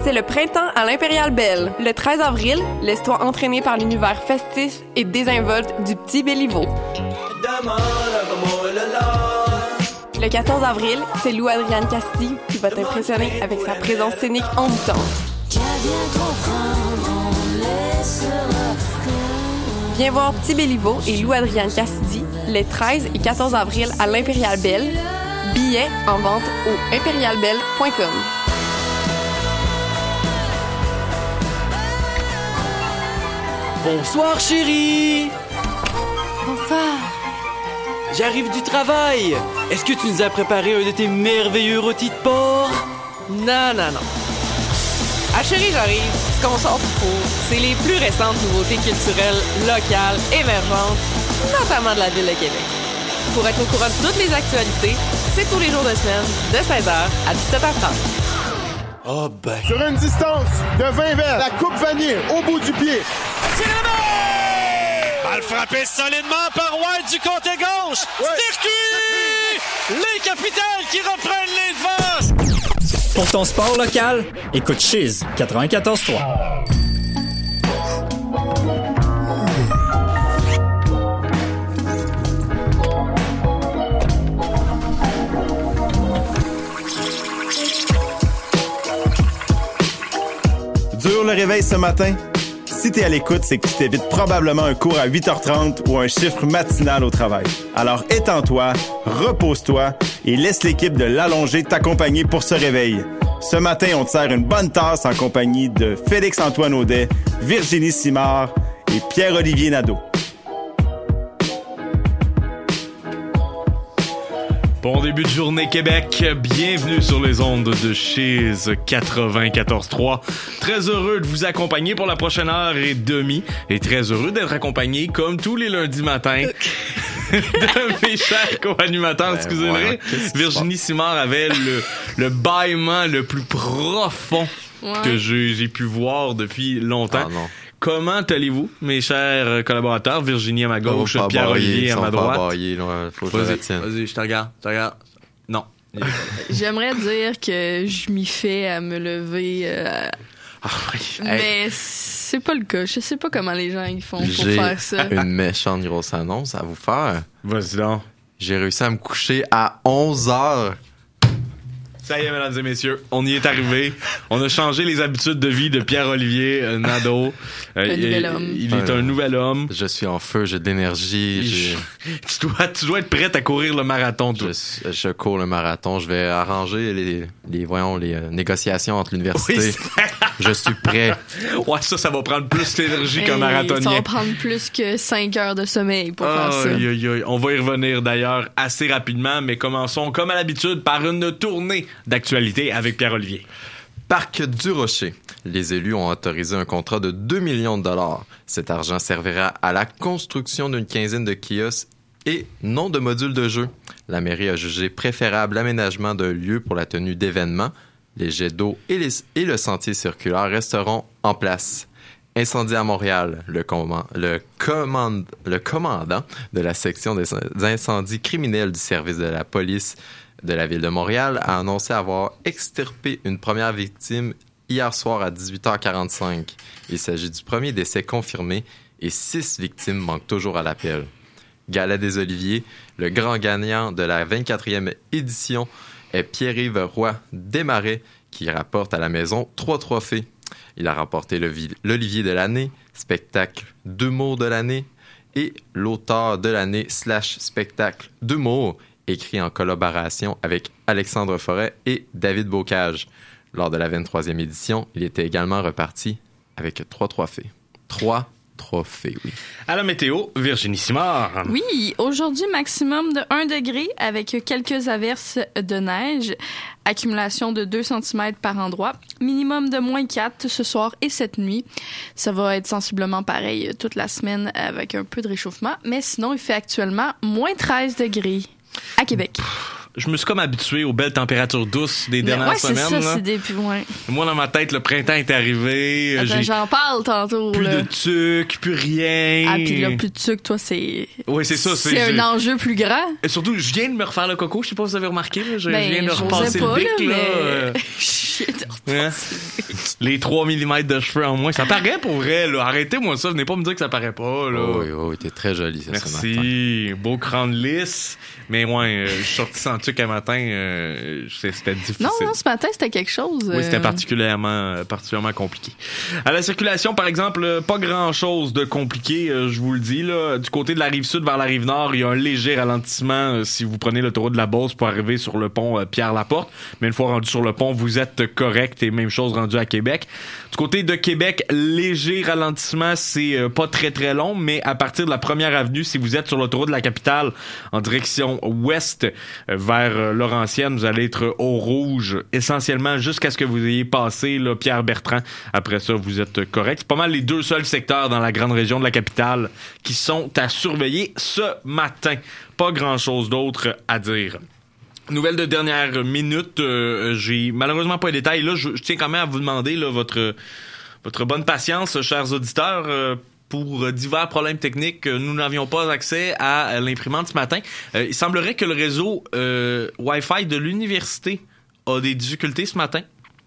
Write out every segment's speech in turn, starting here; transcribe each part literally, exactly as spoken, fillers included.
C'est le printemps à l'Impérial Belle. Le treize avril, laisse-toi entraîner par l'univers festif et désinvolte du Petit Béliveau. Le quatorze avril, c'est Lou-Adrienne Castillo qui va t'impressionner avec sa présence scénique envoûtante. Viens voir Petit Béliveau et Lou-Adrienne Castillo les treize et quatorze avril à l'Impérial Belle. Billets en vente au impérial belle point com. Bonsoir chérie. Bonsoir. J'arrive du travail. Est-ce que tu nous as préparé un de tes merveilleux rôtis de porc? Non, non, non. Ah chérie, j'arrive. Ce qu'on sort du four, c'est les plus récentes nouveautés culturelles, locales, émergentes, notamment de la Ville de Québec. Pour être au courant de toutes les actualités, c'est tous les jours de semaine, de seize heures à dix-sept heures trente. Oh ben... Sur une distance de vingt verres, la coupe vanille au bout du pied. Balle frappée solidement par White du côté gauche. Ouais. Circuit! Les Capitales qui reprennent les devants. Pour ton sport local, écoute Chiz quatre-vingt-quatorze trois. Dur le réveil ce matin? Si t'es à l'écoute, c'est que tu t'évites probablement un cours à huit heures trente ou un chiffre matinal au travail. Alors étends-toi, repose-toi et laisse l'équipe de l'Allongé t'accompagner pour ce réveil. Ce matin, on te sert une bonne tasse en compagnie de Félix-Antoine Audet, Virginie Simard et Pierre-Olivier Nadeau. Bon début de journée Québec, bienvenue sur les ondes de Chiz quatre-vingt-quatorze trois. Très heureux de vous accompagner pour la prochaine heure et demie et très heureux d'être accompagné comme tous les lundis matins de mes chers co-animateurs. Ben, excusez-moi, ouais, Virginie Simard avait le, le bâillement le plus profond ouais. que j'ai, j'ai pu voir depuis longtemps. Ah, non. Comment allez-vous, mes chers collaborateurs? Virginie à ma gauche, Pierre-Olivier à ma droite. Bailler, là, faut que vas-y, je retienne. vas-y, je te regarde, je te regarde. Non. J'aimerais dire que je m'y fais à me lever, euh, ah, oui. mais hey. c'est pas le cas. Je sais pas comment les gens ils font pour J'ai faire ça. J'ai une méchante grosse annonce à vous faire. Vas-y donc. J'ai réussi à me coucher à onze heures. Ça y est, mesdames et messieurs, on y est arrivé. On a changé les habitudes de vie de Pierre-Olivier euh, Nadeau. Euh, un il, nouvel homme. Il est un, un nouvel homme. Je suis en feu, j'ai de l'énergie. J'ai... tu, dois, tu dois être prête à courir le marathon, toi. Je, je cours le marathon. Je vais arranger les, les, voyons, les euh, négociations entre l'université. Oui, je suis prêt. Ouais, ça, ça va prendre plus d'énergie qu'un marathonien. Ça va prendre plus que cinq heures de sommeil pour oh, faire ça. Aïe, aïe, aïe. On va y revenir d'ailleurs assez rapidement, mais commençons comme à l'habitude par une tournée d'actualité avec Pierre-Olivier. Parc du Rocher. Les élus ont autorisé un contrat de deux millions de dollars. Cet argent servira à la construction d'une quinzaine de kiosques et non de modules de jeu. La mairie a jugé préférable l'aménagement d'un lieu pour la tenue d'événements. Les jets d'eau et, les, et le sentier circulaire resteront en place. Incendie à Montréal. Le, command, le, commande, le commandant de la section des incendies criminels du service de la police de la Ville de Montréal a annoncé avoir extirpé une première victime hier soir à dix-huit heures quarante-cinq. Il s'agit du premier décès confirmé et six victimes manquent toujours à l'appel. Gala des Oliviers, le grand gagnant de la vingt-quatrième édition est Pierre-Yves Roy Desmarais qui rapporte à la maison trois trophées. Il a remporté le, l'Olivier de l'année, spectacle d'humour de l'année et l'auteur de l'année slash spectacle d'humour écrit en collaboration avec Alexandre Forêt et David Bocage. Lors de la vingt-troisième édition, il était également reparti avec trois trophées. Trois trophées, oui. À la météo, Virginie Simard. Oui, aujourd'hui, maximum de un degré avec quelques averses de neige. Accumulation de deux centimètres par endroit. Minimum de moins quatre ce soir et cette nuit. Ça va être sensiblement pareil toute la semaine avec un peu de réchauffement. Mais sinon, il fait actuellement moins treize degrés. À Québec. je me suis comme habitué aux belles températures douces des Mais dernières ouais, c'est semaines. ça, là. c'est depuis, ouais. Moi, dans ma tête, le printemps est arrivé. Attends, j'ai j'en parle tantôt, plus là. de tuc, plus rien. Ah, puis là, plus de sucre, toi, c'est... Oui, c'est ça. C'est un j'ai- enjeu plus grand. Et surtout, je viens de me refaire le coco. Je sais pas si vous avez remarqué. Là, je, Ben, je viens de j'osais repasser pas, le bic. là, Là, mais- euh, Shit. hein? Les trois millimètres de cheveux en moins. Ça paraît pour vrai. Là. Arrêtez-moi ça. Venez pas me dire que ça paraît pas. Là. Oh, oui, oh, oui, t'es très joli, ça, ce matin. Merci. Beau crâne lisse. Mais ouais, euh, je suis sorti sans tuc un matin. Euh, c'est- c'était difficile. Non, non, ce matin, c'était quelque chose. Oui, c'était euh, particulièrement, euh, particulièrement compliqué. À la circulation, par exemple, euh, pas grand-chose de compliqué, euh, je vous le dis. Là. Du côté de la rive sud vers la rive nord, il y a un léger ralentissement euh, si vous prenez l'autoroute de la Beauce pour arriver sur le pont euh, Pierre-Laporte. Mais une fois rendu sur le pont, vous êtes correct et même chose rendu à Québec. Du côté de Québec, léger ralentissement, c'est euh, pas très très long, mais à partir de la première avenue, si vous êtes sur l'autoroute de la capitale en direction ouest euh, vers euh, Laurentienne, vous allez être au rouge essentiellement jusqu'à ce que vous ayez passé là, Pierre-Bertrand. Après ça, vous êtes correct. C'est pas mal les deux seuls secteurs dans la grande région de la capitale qui sont à surveiller ce matin. Pas grand-chose d'autre à dire. Nouvelle de dernière minute, euh, j'ai malheureusement pas les détails. Là, je, je tiens quand même à vous demander là, votre votre bonne patience, chers auditeurs. Euh, pour divers problèmes techniques, nous n'avions pas accès à l'imprimante ce matin. Euh, il semblerait que le réseau euh, Wi-Fi de l'université a des difficultés ce matin.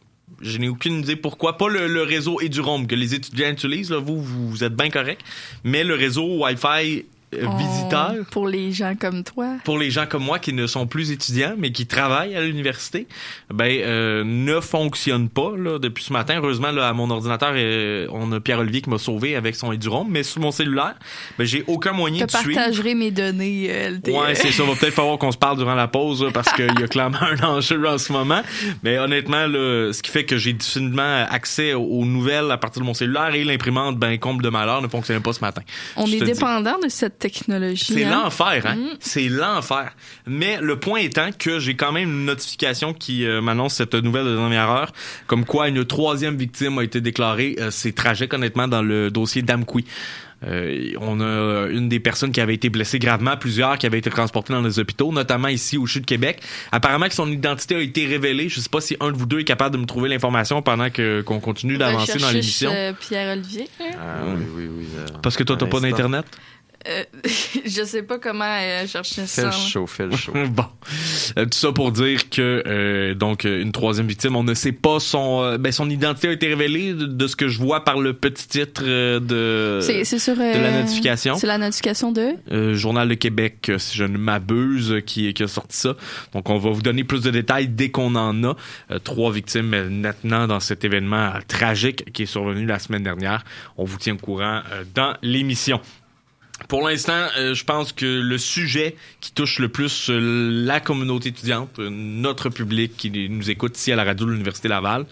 Je n'ai aucune idée pourquoi. Pas le, le réseau Edurome que les étudiants utilisent. Là, vous, vous, vous êtes bien correct. Mais le réseau Wi-Fi euh, on- visiteur... Pour les gens comme toi. pour les gens comme moi qui ne sont plus étudiants mais qui travaillent à l'université, ben euh, ne fonctionne pas là depuis ce matin. Heureusement là à mon ordinateur, euh, on a Pierre-Olivier qui m'a sauvé avec son Edurome, mais sur mon cellulaire, ben j'ai aucun moyen Je de suivre. partagerai mes données euh, L T E. Ouais, c'est ça. Va peut-être falloir qu'on se parle durant la pause là, parce qu'il y a clairement un enjeu en ce moment. Mais honnêtement, là, ce qui fait que j'ai difficilement accès aux, aux nouvelles à partir de mon cellulaire et l'imprimante, ben comble de malheur, ne fonctionnait pas ce matin. On Je est te dis. dépendant de cette technologie. C'est hein? l'enfer, hein? Mm. C'est l'enfer. Mais le point étant que j'ai quand même une notification qui euh, m'annonce cette nouvelle de dernière heure, comme quoi une troisième victime a été déclarée. Euh, c'est tragique, honnêtement, dans le dossier d'Amqui. Euh, on a une des personnes qui avait été blessée gravement, plusieurs qui avaient été transportées dans les hôpitaux, notamment ici au C H U de Québec. Apparemment que son identité a été révélée. Je sais pas si un de vous deux est capable de me trouver l'information pendant que qu'on continue d'avancer dans l'émission. Euh, Pierre-Olivier. hein? Ah, oui, oui, oui. euh, Parce que toi, à t'as pas l'instant. d'internet? Euh, je sais pas comment euh, chercher Fais ça. le là. show, fais le show. Bon, Euh, tout ça pour dire que euh, donc euh, une troisième victime, on ne sait pas son euh, ben son identité a été révélée de, de ce que je vois par le petit titre euh, de C'est, c'est sur. euh, de la notification. C'est la notification de. Euh, Journal de Québec, euh, si je ne m'abuse, euh, qui, qui a sorti ça. Donc, on va vous donner plus de détails dès qu'on en a. Euh, trois victimes euh, maintenant dans cet événement euh, tragique qui est survenu la semaine dernière. On vous tient au courant euh, dans l'émission. Pour l'instant, euh, je pense que le sujet qui touche le plus euh, la communauté étudiante, euh, notre public qui nous écoute ici à la radio de l'Université Laval,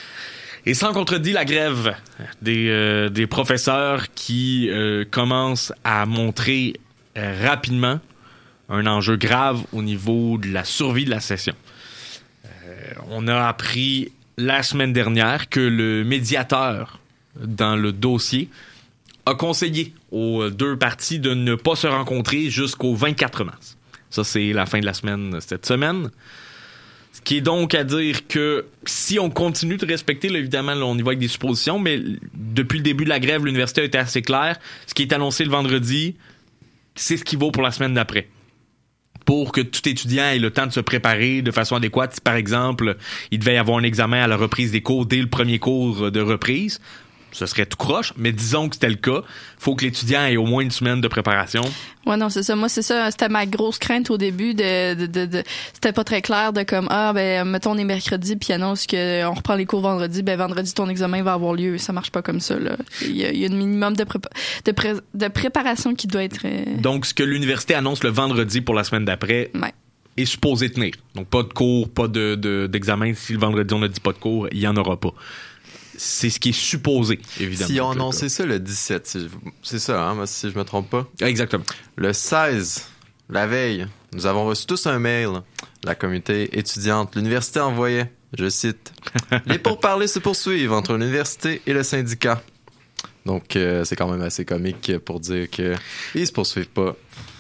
et sans contredit la grève des, euh, des professeurs qui euh, commencent à montrer euh, rapidement un enjeu grave au niveau de la survie de la session. Euh, on a appris la semaine dernière que le médiateur dans le dossier a conseillé aux deux parties de ne pas se rencontrer jusqu'au vingt-quatre mars. Ça, c'est la fin de la semaine cette semaine. Ce qui est donc à dire que si on continue de respecter, là, évidemment, là, on y va avec des suppositions, mais depuis le début de la grève, l'université a été assez claire. Ce qui est annoncé le vendredi, c'est ce qui vaut pour la semaine d'après. Pour que tout étudiant ait le temps de se préparer de façon adéquate. Si, par exemple, il devait y avoir un examen à la reprise des cours dès le premier cours de reprise, ce serait tout croche, mais disons que c'était le cas. Faut que l'étudiant ait au moins une semaine de préparation. Ouais, non, c'est ça. Moi, c'est ça. C'était ma grosse crainte au début de, de, de, de c'était pas très clair de comme, ah, ben, mettons, on est mercredi puis annonce qu'on reprend les cours vendredi. Ben, vendredi, ton examen va avoir lieu. Ça marche pas comme ça, là. Il y a, il y a un minimum de, prépa- de, pré- de préparation qui doit être. euh, Donc, ce que l'université annonce le vendredi pour la semaine d'après Ouais. est supposé tenir. Donc, pas de cours, pas de, de, d'examen. Si le vendredi, on ne dit pas de cours, il y en aura pas. C'est ce qui est supposé, évidemment. Si on être le annonçait cas. ça le dix-sept, si je- c'est ça, hein, moi, si je me trompe pas. Exactement. Le seize, la veille, nous avons reçu tous un mail. La communauté étudiante, l'université envoyait, je cite, « Les pourparlers se poursuivent entre l'université et le syndicat. » Donc, euh, c'est quand même assez comique pour dire que ils se poursuivent pas.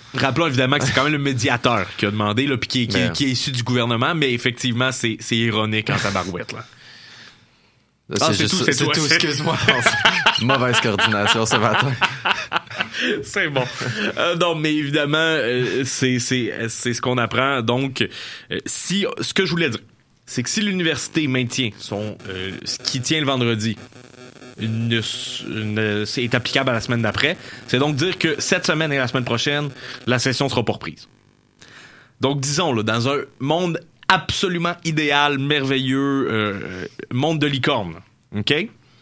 Rappelons évidemment que c'est quand même le médiateur qui a demandé, là, puis qui, qui, Mais... qui est issu du gouvernement, mais effectivement, c'est, c'est ironique en tabarouette, là. Là, Ah, c'est, c'est juste, tout, c'est c'est toi. tout, excuse-moi. Mauvaise coordination ce matin. C'est bon. Euh, non, mais évidemment, euh, c'est, c'est, c'est ce qu'on apprend. Donc, euh, si, ce que je voulais dire, c'est que si l'université maintient son, euh, ce qui tient le vendredi, une, une, c'est est applicable à la semaine d'après, c'est donc dire que cette semaine et la semaine prochaine, la session sera pas reprise. Donc, disons, là, dans un monde absolument idéal, merveilleux, euh, monde de licorne, OK?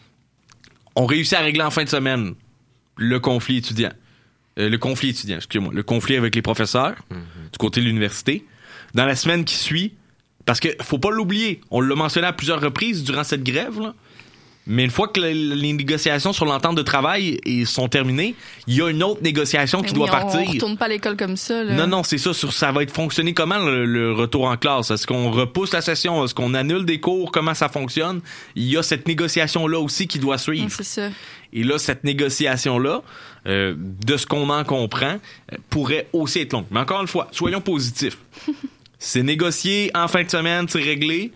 On réussit à régler en fin de semaine le conflit étudiant. Euh, le conflit étudiant, excusez-moi. Le conflit avec les professeurs, mm-hmm. du côté de l'université. Dans la semaine qui suit, parce que faut pas l'oublier, on l'a mentionné à plusieurs reprises durant cette grève, là, mais une fois que le, les négociations sur l'entente de travail sont terminées, il y a une autre négociation qui oui, doit on, partir. On retourne pas à l'école comme ça. Là. Non, non, c'est ça. Sur, ça va être fonctionner comment le, le retour en classe? Est-ce qu'on repousse la session? Est-ce qu'on annule des cours? Comment ça fonctionne? Il y a cette négociation-là aussi qui doit suivre. Oui, c'est ça. Et là, cette négociation-là, euh, de ce qu'on en comprend, euh, pourrait aussi être longue. Mais encore une fois, soyons positifs. C'est négocié en fin de semaine, c'est réglé.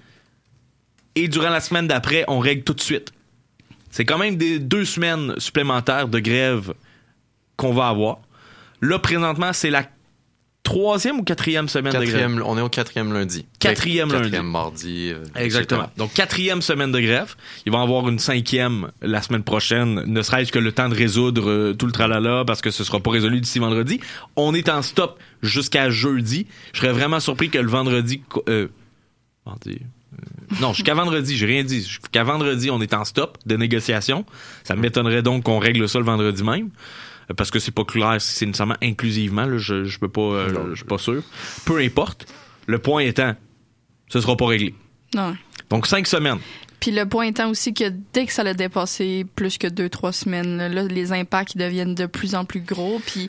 Et durant la semaine d'après, on règle tout de suite. C'est quand même des deux semaines supplémentaires de grève qu'on va avoir. Là, présentement, c'est la troisième ou quatrième semaine quatrième, de grève? On est au quatrième lundi. Quatrième lundi. Quatrième mardi. Euh, Exactement. Donc, quatrième semaine de grève. Il va y avoir une cinquième la semaine prochaine, ne serait-ce que le temps de résoudre euh, tout le tralala, parce que ce sera pas résolu d'ici vendredi. On est en stop jusqu'à jeudi. Je serais vraiment surpris que le vendredi... Euh, vendredi... Non, jusqu'à vendredi, j'ai rien dit. Jusqu'à vendredi, on est en stop de négociation. Ça m'étonnerait donc qu'on règle ça le vendredi même. Parce que c'est pas clair si c'est nécessairement inclusivement. Là, je, je peux pas. Euh, je suis pas sûr. Peu importe. Le point étant, ce sera pas réglé. Non. Donc, cinq semaines. Puis le point étant aussi que dès que ça a dépassé plus que deux, trois semaines, là, les impacts deviennent de plus en plus gros. Puis.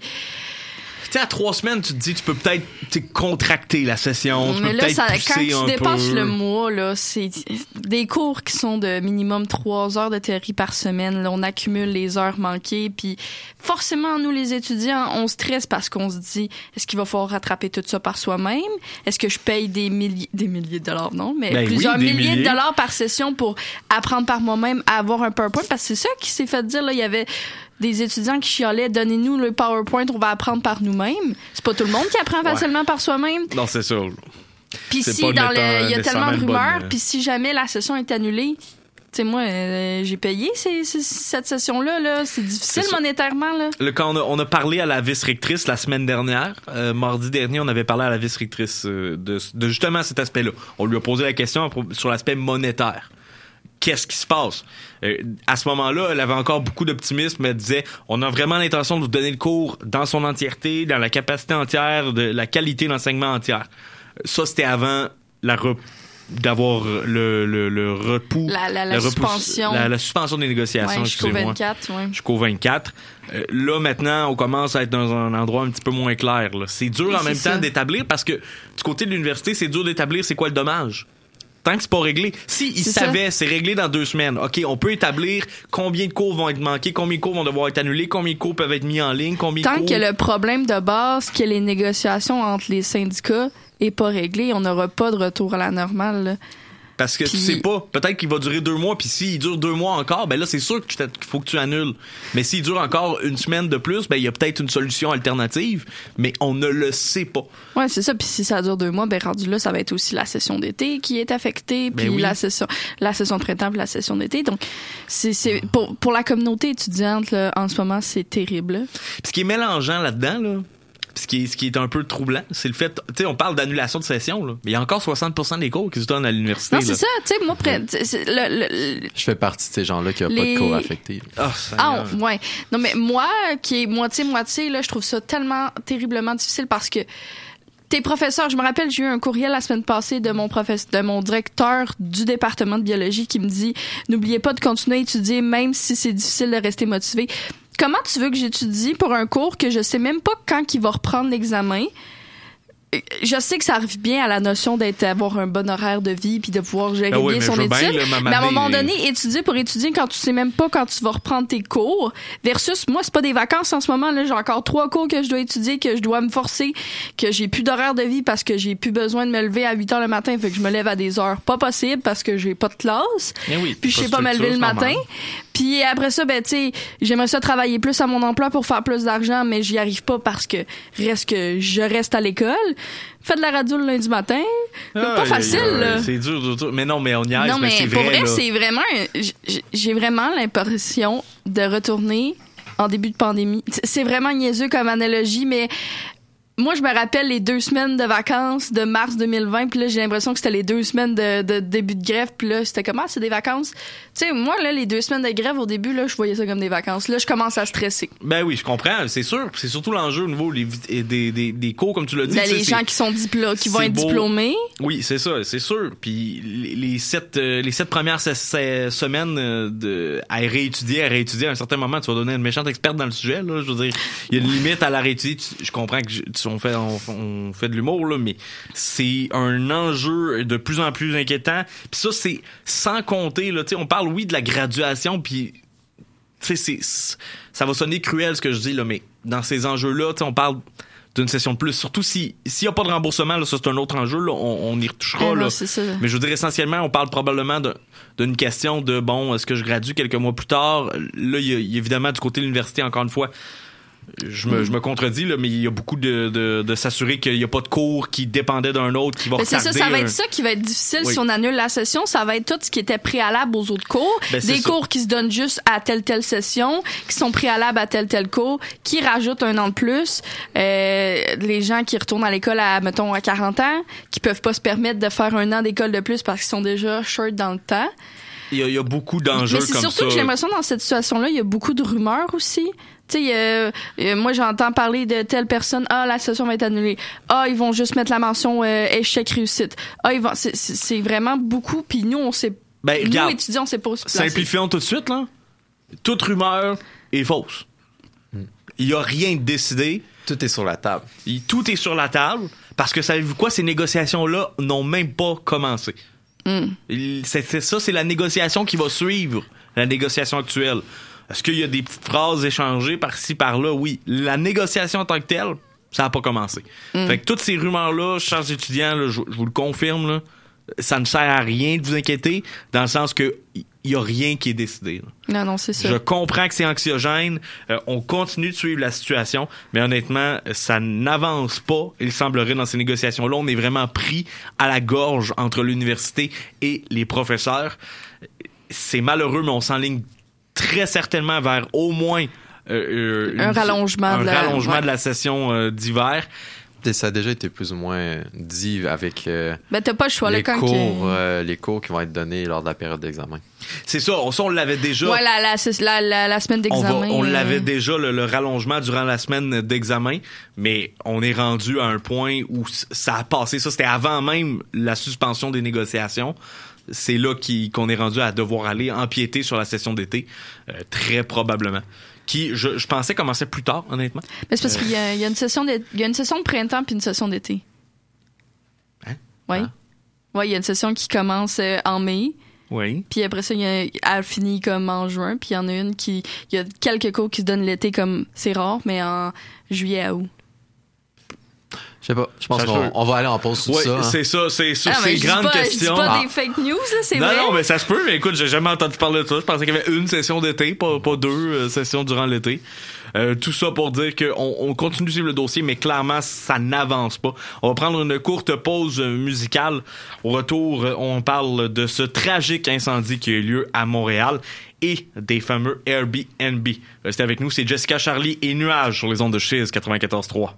Tu sais, à trois semaines, tu te dis, tu peux peut-être contracter la session, tu mais peux là, peut-être ça, pousser quand un tu dépasses peu. le mois, là, c'est des cours qui sont de minimum trois heures de théorie par semaine. Là, on accumule les heures manquées, puis forcément, nous, les étudiants, on stresse parce qu'on se dit, est-ce qu'il va falloir rattraper tout ça par soi-même? Est-ce que je paye des milliers, des milliers de dollars, non, mais ben plusieurs oui, milliers, milliers de dollars par session pour apprendre par moi-même à avoir un PowerPoint? Parce que c'est ça qui s'est fait dire, là, il y avait des étudiants qui chialaient, donnez-nous le PowerPoint, on va apprendre par nous-mêmes. C'est pas tout le monde qui apprend facilement ouais. par soi-même. Non, c'est ça. Puis si dans le, il y a tellement de rumeurs, puis si jamais la session est annulée, tu sais, moi, euh, j'ai payé ces, ces, cette session-là, là. C'est difficile c'est monétairement, là. Le, quand on a, on a parlé à la vice-rectrice la semaine dernière, euh, mardi dernier, on avait parlé à la vice-rectrice euh, de, de justement cet aspect-là. On lui a posé la question sur l'aspect monétaire. Qu'est-ce qui se passe? Euh, à ce moment-là, elle avait encore beaucoup d'optimisme. Elle disait, on a vraiment l'intention de vous donner le cours dans son entièreté, dans la capacité entière, de la qualité d'enseignement entière. Ça, c'était avant la re- d'avoir le, le, le repos... La, la, la la suspension. Repousse, la, la suspension des négociations, ouais, jusqu'au vingt-quatre, ouais. Jusqu'au vingt-quatre. Euh, là, maintenant, on commence à être dans un endroit un petit peu moins clair. Là. C'est dur oui, en même ça. temps d'établir parce que du côté de l'université, c'est dur d'établir c'est quoi le dommage. Tant que c'est pas réglé. Si ils savaient, c'est réglé dans deux semaines. OK, on peut établir combien de cours vont être manqués, combien de cours vont devoir être annulés, combien de cours peuvent être mis en ligne, combien Tant de cours... que le problème de base, que les négociations entre les syndicats est pas réglé, on n'aura pas de retour à la normale, là. Parce que Puis... tu sais pas, peut-être qu'il va durer deux mois, puis s'il dure deux mois encore, ben là, c'est sûr qu'il faut que tu annules. Mais s'il dure encore une semaine de plus, ben il y a peut-être une solution alternative, mais on ne le sait pas. Ouais, c'est ça. Puis si ça dure deux mois, ben rendu là, ça va être aussi la session d'été qui est affectée, puis ben oui. la session, la session de printemps, puis la session d'été. Donc, c'est, c'est pour pour la communauté étudiante là, en ce moment, c'est terrible. Puis ce qui est mélangeant là-dedans, là. Ce qui, est, ce qui est un peu troublant, c'est le fait, tu sais, on parle d'annulation de session, là, mais il y a encore soixante pour cent des cours qui se donnent à l'université. Non, c'est là. ça, tu sais, moi, près, le, le, je fais partie de ces gens-là qui n'ont les... pas de cours affectés. Oh, ah, ouais. Non, mais moi, qui est moitié-moitié, là, je trouve ça tellement terriblement difficile parce que tes professeurs, je me rappelle, j'ai eu un courriel la semaine passée de mon professeur, de mon directeur du département de biologie qui me dit, n'oubliez pas de continuer à étudier même si c'est difficile de rester motivé. Comment tu veux que j'étudie pour un cours que je sais même pas quand il va reprendre l'examen? je sais que ça arrive bien à la notion d'être avoir un bon horaire de vie puis de pouvoir gérer Ben oui, bien mais son je veux étude. bien, là, mais à un m'amener- moment donné, étudier pour étudier quand tu sais même pas quand tu vas reprendre tes cours versus moi, c'est pas des vacances en ce moment là, j'ai encore trois cours que je dois étudier, que je dois me forcer, que j'ai plus d'horaire de vie parce que j'ai plus besoin de me lever à huit heures le matin, fait que je me lève à des heures pas possibles parce que j'ai pas de classe. Eh oui, Puis je sais pas me structure, lever le c'est matin. normal. Puis après ça, ben tu sais, j'aimerais ça travailler plus à mon emploi pour faire plus d'argent, mais j'y arrive pas parce que reste que je reste à l'école. Fais de la radio le lundi matin. C'est Ah, pas y a- facile, y a- là. C'est dur, dur, dur. Mais non, mais on y arrive, Non, mais, c'est pour vrai, vrai, là. c'est vraiment... j- J'ai vraiment l'impression de retourner en début de pandémie. C'est- C'est vraiment niaiseux comme analogie, mais... Moi, je me rappelle les deux semaines de vacances de mars deux mille vingt, puis là, j'ai l'impression que c'était les deux semaines de, de début de grève, puis là, c'était comment? C'est des vacances? Tu sais, moi, là, les deux semaines de grève, au début, là, je voyais ça comme des vacances. Là, je commence à stresser. Ben oui, je comprends, c'est sûr. C'est surtout l'enjeu au niveau des, des, des, des cours, comme tu l'as dit. Ben, tu sais, les c'est- gens qui sont diplo- qui vont c'est être beau. diplômés. Oui, c'est ça, c'est sûr. Puis les, les sept euh, les sept premières se- se- semaines euh, de à réétudier, à réétudier, à un certain moment, tu vas donner une méchante experte dans le sujet. Là, je veux dire, il y a une limite à la réétudier. Tu- Je comprends que je- tu- on fait on, on fait de l'humour là, mais c'est un enjeu de plus en plus inquiétant. Puis ça, c'est sans compter là. Tu sais, on parle oui de la graduation, puis tu sais, c'est ça va sonner cruel ce que je dis là, mais dans ces enjeux-là, tu sais, on parle d'une session de plus. Surtout si s'il n'y a pas de remboursement, là, ça c'est un autre enjeu, là, on, on y retouchera. Ah non, là. c'est ça. Mais je veux dire, essentiellement, on parle probablement de- d'une question de, bon, est-ce que je gradue quelques mois plus tard? Là, il y a, il y a évidemment du côté de l'université, encore une fois, je me, je me contredis, là, mais il y a beaucoup de, de, de s'assurer qu'il n'y a pas de cours qui dépendaient d'un autre, qui va Ben, c'est retarder. ça, ça va un- être ça qui va être difficile Oui. si on annule la session. Ça va être tout ce qui était préalable aux autres cours. Ben, c'est des ça. cours qui se donnent juste à telle telle session, qui sont préalables à tel tel cours, qui rajoutent un an de plus. Euh, les gens qui retournent à l'école à, mettons, à quarante ans, qui peuvent pas se permettre de faire un an d'école de plus parce qu'ils sont déjà short dans le temps. Il y a, il y a beaucoup d'enjeux Mais c'est comme surtout ça. que j'ai l'impression dans cette situation-là, il y a beaucoup de rumeurs aussi. Tu sais, euh, euh, moi j'entends parler de telle personne, ah la session va être annulée, ah ils vont juste mettre la mention euh, échec réussite, ah ils vont, c'est, c'est, c'est vraiment beaucoup. Puis nous on sait, Ben, nous regarde, étudiants on sait pas où se placer. Simplifions tout de suite, là. Toute rumeur est fausse. Il y a rien de décidé. Tout est sur la table. Il- Tout est sur la table. Parce que savez-vous quoi? Ces négociations-là n'ont même pas commencé. Mm. Il- c'est, c'est ça, c'est la négociation qui va suivre la négociation actuelle. Est-ce qu'il y a des petites phrases échangées par-ci, par-là? Oui. La négociation en tant que telle, ça n'a pas commencé. Mm. Fait que toutes ces rumeurs-là, chers étudiants, là, je, je vous le confirme, là, ça ne sert à rien de vous inquiéter, dans le sens que il y a rien qui est décidé. Là. Non non c'est ça. Je comprends que c'est anxiogène. Euh, on continue de suivre la situation, mais honnêtement, ça n'avance pas. Il semblerait dans ces négociations-là, on est vraiment pris à la gorge entre l'université et les professeurs. C'est malheureux, mais on s'enligne très certainement vers au moins euh, euh, Un une- rallongement un de la- rallongement ouais. de la session euh, d'hiver. Et ça a déjà été plus ou moins dit avec euh, Ben t'as pas le choix là les, quand cours, que- euh, les cours qui vont être donnés lors de la période d'examen. C'est ça, on, ça, on l'avait déjà. Ouais la la, c'est la, la, la semaine On, va- d'examen. on euh, l'avait déjà, le, le rallongement durant la semaine d'examen, mais on est rendu à un point où c- ça a passé. Ça, c'était avant même la suspension des négociations. C'est là qui- qu'on est rendu à devoir aller empiéter sur la session d'été, euh, très probablement. Qui, je, je pensais commencer plus tard, honnêtement. Mais c'est parce qu'il y a, il y a une session de, il y a une session de printemps puis une session d'été. Hein? Oui. Ah. Ouais, il y a une session qui commence euh, en mai. Oui. Puis après ça, il y a, elle finit comme en juin. Puis il y en a une qui... Il y a quelques cours qui se donnent l'été comme... C'est rare, mais en juillet à août. Je sais pas. Je pense Ça se qu'on peut. on va aller en pause sur Ouais, ça. hein. c'est ça, c'est sur Ah, mais ces je dis grandes pas- questions. Je dis pas Ah. des fake news, là, c'est Non, vrai. non, mais ça se peut. Mais écoute, j'ai jamais entendu parler de ça. Je pensais qu'il y avait une session d'été, pas, pas deux euh, sessions durant l'été. Euh, tout ça pour dire qu'on on continue de suivre le dossier, mais clairement, ça n'avance pas. On va prendre une courte pause euh, musicale. Au retour, euh, on parle de ce tragique incendie qui a eu lieu à Montréal et des fameux Airbnb. Restez avec nous, c'est Jessica Charlie et Nuages sur les ondes de Chiz quatre-vingt-quatorze trois.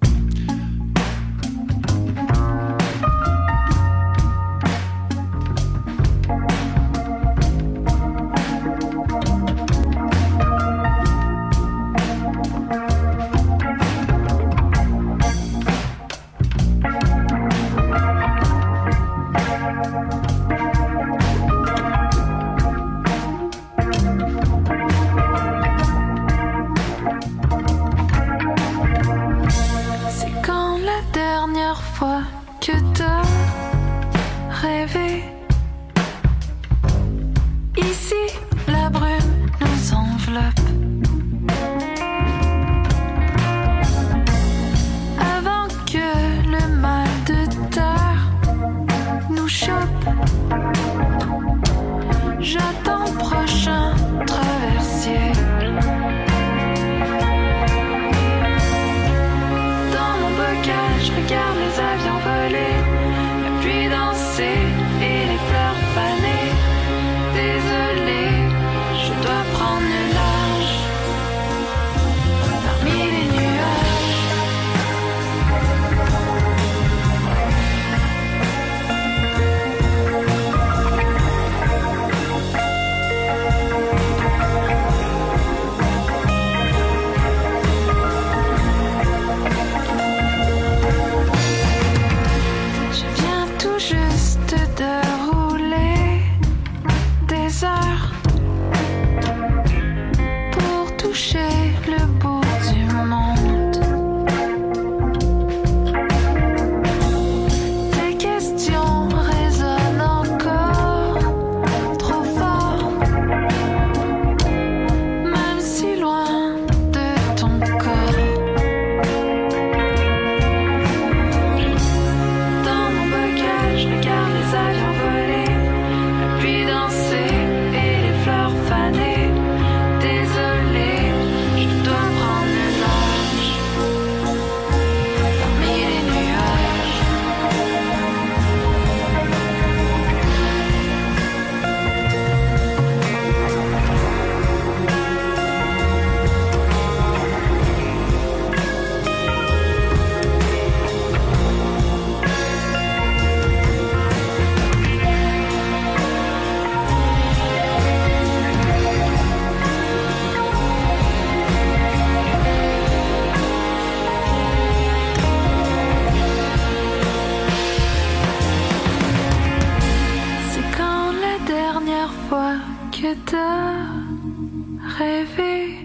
rêver.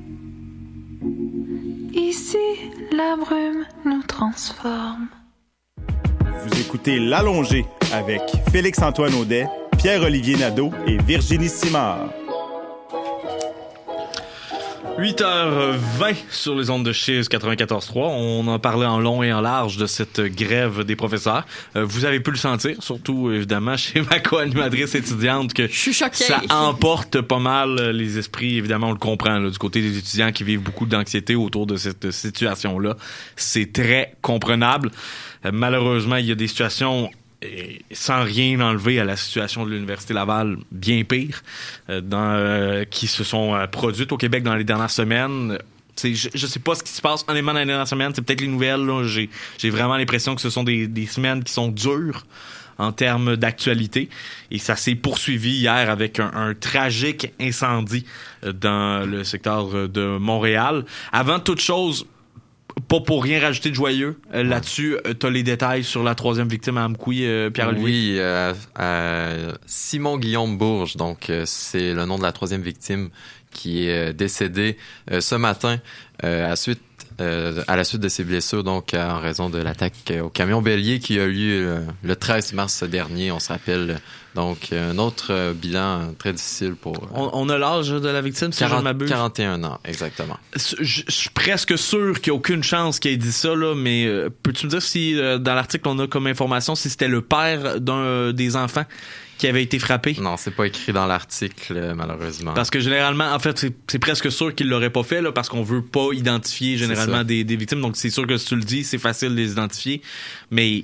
Ici, la brume nous transforme. Vous écoutez L'Allongé avec Félix-Antoine Audet, Pierre-Olivier Nadeau et Virginie Simard. huit heures vingt sur les ondes de Chiz quatre-vingt-quatorze trois. On en parlait en long et en large de cette grève des professeurs. Euh, vous avez pu le sentir, surtout évidemment chez ma co-animatrice étudiante, que je suis choquée. Ça emporte pas mal les esprits. Évidemment, on le comprend là, du côté des étudiants qui vivent beaucoup d'anxiété autour de cette situation-là. C'est très comprenable. Euh, malheureusement, il y a des situations... Et sans rien enlever à la situation de l'Université Laval, bien pire, euh, dans, euh, qui se sont euh, produites au Québec dans les dernières semaines. T'sais, je, je sais pas ce qui se passe honnêtement dans les dernières semaines, c'est peut-être les nouvelles. Là, j'ai, j'ai vraiment l'impression que ce sont des, des semaines qui sont dures en termes d'actualité. Et ça s'est poursuivi hier avec un, un tragique incendie dans le secteur de Montréal. Avant toute chose, pas pour rien rajouter de joyeux, euh, là-dessus, euh, t'as les détails sur la troisième victime à Amkoui, euh, Pierre-Olivier? Oui, euh, euh, Simon-Guillaume Bourges, donc euh, c'est le nom de la troisième victime qui est euh, décédée euh, ce matin euh, à, suite, euh, à la suite de ses blessures, donc euh, en raison de l'attaque euh, au camion bélier qui a eu euh, le treize mars dernier, on se rappelle. Donc, un autre euh, bilan très difficile pour... On, on a l'âge de la victime, si quarante, je m'abuse? quarante et un ans, exactement. Je, je suis presque sûr qu'il n'y a aucune chance qu'il ait dit ça, là, mais euh, peux-tu me dire si, euh, dans l'article, on a comme information, si c'était le père d'un euh, des enfants qui avait été frappé? Non, c'est pas écrit dans l'article, euh, malheureusement. Parce que généralement, en fait, c'est, c'est presque sûr qu'il l'aurait pas fait, là, parce qu'on veut pas identifier généralement des, des victimes. Donc, c'est sûr que si tu le dis, c'est facile de les identifier. Mais...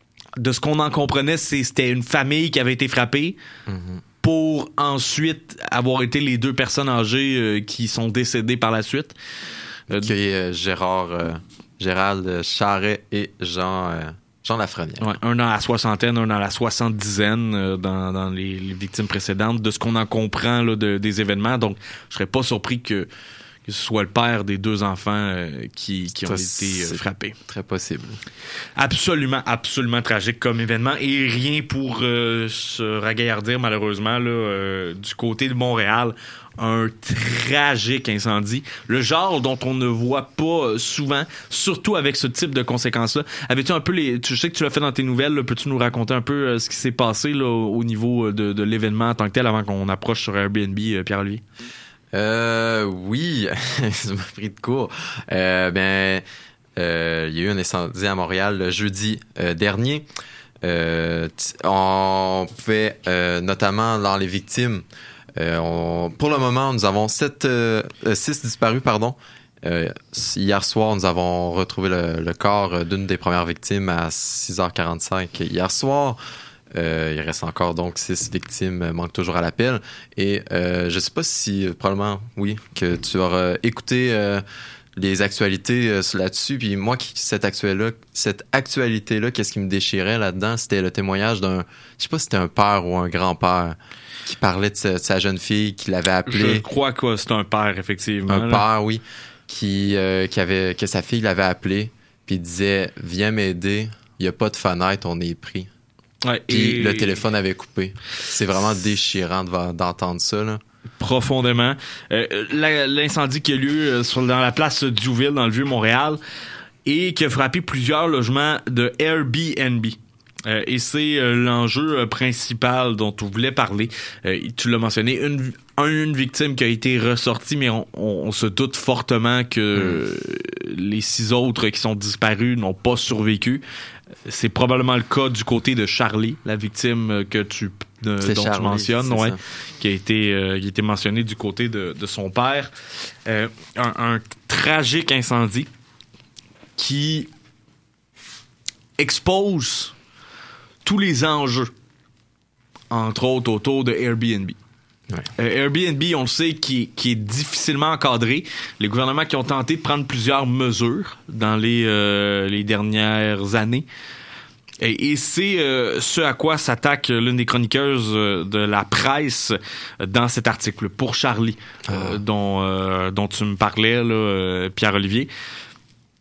de ce qu'on en comprenait, c'est, c'était une famille qui avait été frappée mm-hmm. pour ensuite avoir été les deux personnes âgées euh, qui sont décédées par la suite. Euh, qui est euh, Gérard, euh, Gérald Charret et Jean, euh, Jean Lafrenière. Ouais, un dans la soixantaine, un dans la soixante-dizaine euh, dans, dans les, les victimes précédentes, de ce qu'on en comprend là, de, des événements. Donc, je serais pas surpris que que ce soit le père des deux enfants euh, qui, qui ont Ça, été euh, frappés. Très possible. Absolument, absolument tragique comme événement. Et rien pour euh, se ragaillardir, malheureusement, là, euh, du côté de Montréal. Un tragique incendie. Le genre dont on ne voit pas souvent, surtout avec ce type de conséquences-là. Avais-tu un peu les... Je sais que tu l'as fait dans tes nouvelles, là, peux-tu nous raconter un peu euh, ce qui s'est passé là, au niveau de, de l'événement en tant que tel avant qu'on approche sur Airbnb, euh, Pierre-Olivier? Euh, oui, ça m'a pris de court. Euh, ben, euh, il y a eu un incendie à Montréal le jeudi euh, dernier. Euh, t- on pouvait, euh, notamment dans les victimes, euh, on, pour le moment, nous avons sept, euh, six disparus, pardon. Euh, hier soir, nous avons retrouvé le, le corps d'une des premières victimes à six heures quarante-cinq hier soir. Euh, il reste encore donc six victimes, euh, manquent toujours à l'appel. Et euh, je sais pas si, euh, probablement, oui, que tu auras écouté euh, les actualités euh, là-dessus. Puis moi, qui, cette actualité-là, cette actualité-là, qu'est-ce qui me déchirait là-dedans, c'était le témoignage d'un, je sais pas si c'était un père ou un grand-père qui parlait de sa, de sa jeune fille qui l'avait appelé. Je crois que c'est un père, effectivement. Un là. père, oui, qui, euh, qui avait, que sa fille l'avait appelé, puis il disait, viens m'aider, il y a pas de fenêtre, on est pris. Ouais, Puis et... le téléphone avait coupé. C'est vraiment déchirant de, d'entendre ça, là. Profondément. Euh, la, l'incendie qui a lieu sur, dans la place Diouville, dans le Vieux-Montréal, et qui a frappé plusieurs logements de Airbnb. Euh, et c'est euh, l'enjeu principal dont on voulait parler. Euh, tu l'as mentionné, une, une victime qui a été ressortie, mais on, on, on se doute fortement que mm. les six autres qui sont disparus n'ont pas survécu. C'est probablement le cas du côté de Charlie, la victime que tu euh, dont Charlie, tu mentionnes, ouais, ça. qui a été euh, qui a été mentionné du côté de, de son père. Euh, un, un tragique incendie qui expose tous les enjeux, entre autres autour de Airbnb. Ouais. Euh, Airbnb, on le sait, qui, qui est difficilement encadré. Les gouvernements qui ont tenté de prendre plusieurs mesures dans les, euh, les dernières années. Et, et c'est euh, ce à quoi s'attaque l'une des chroniqueuses de la presse dans cet article, pour Charlie, ah. euh, dont, euh, dont tu me parlais, là, Pierre-Olivier.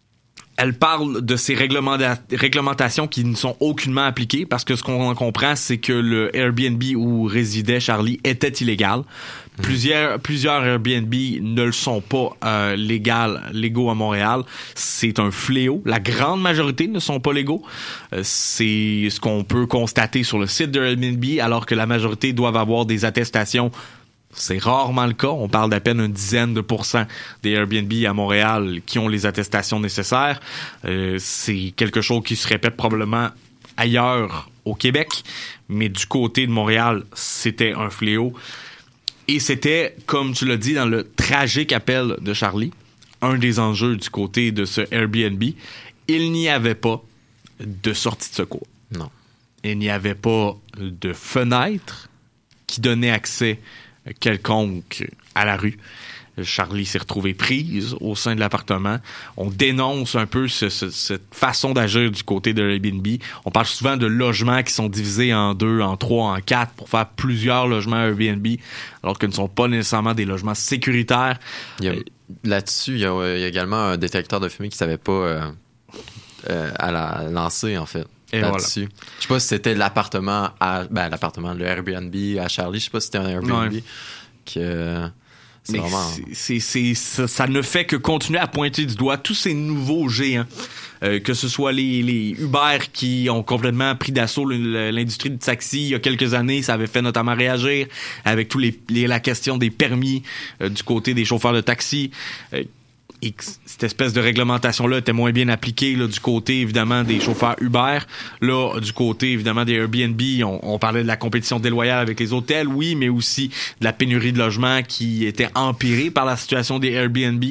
Elle parle de ces réglementa- réglementations qui ne sont aucunement appliquées parce que ce qu'on en comprend, c'est que le Airbnb où résidait Charlie était illégal. Mmh. Plusieurs, plusieurs Airbnb ne le sont pas euh, légal, légaux à Montréal. C'est un fléau. La grande majorité ne sont pas légaux. Euh, c'est ce qu'on peut constater sur le site de Airbnb, alors que la majorité doivent avoir des attestations. C'est rarement le cas. On parle d'à peine une dizaine de pourcents des Airbnb à Montréal qui ont les attestations nécessaires. Euh, c'est quelque chose qui se répète probablement ailleurs au Québec, mais du côté de Montréal, c'était un fléau. Et c'était, comme tu l'as dit, dans le tragique appel de Charlie, un des enjeux du côté de ce Airbnb, il n'y avait pas de sortie de secours. Non. Il n'y avait pas de fenêtre qui donnait accès quelconque à la rue. Charlie s'est retrouvée prise au sein de l'appartement. On dénonce un peu ce, ce, cette façon d'agir du côté de Airbnb. On parle souvent de logements qui sont divisés en deux, en trois, en quatre pour faire plusieurs logements Airbnb, alors que ne sont pas nécessairement des logements sécuritaires. Il y a, là-dessus, il y, a, il y a également un détecteur de fumée qui savait pas euh, euh, à la lancer, en fait. Et là-dessus. voilà. Je sais pas si c'était l'appartement à ben l'appartement le Airbnb à Charlie, je sais pas si c'était un Airbnb ouais. que c'est mais vraiment c'est, c'est, c'est ça, ça ne fait que continuer à pointer du doigt tous ces nouveaux géants, euh, que ce soit les les Uber qui ont complètement pris d'assaut l'industrie du taxi il y a quelques années, ça avait fait notamment réagir avec tous les, les la question des permis euh, du côté des chauffeurs de taxi. Euh, Et cette espèce de réglementation-là était moins bien appliquée là, du côté, évidemment, des chauffeurs Uber. Là, du côté, évidemment, des Airbnb, on, on parlait de la compétition déloyale avec les hôtels, oui, mais aussi de la pénurie de logements qui était empirée par la situation des Airbnb.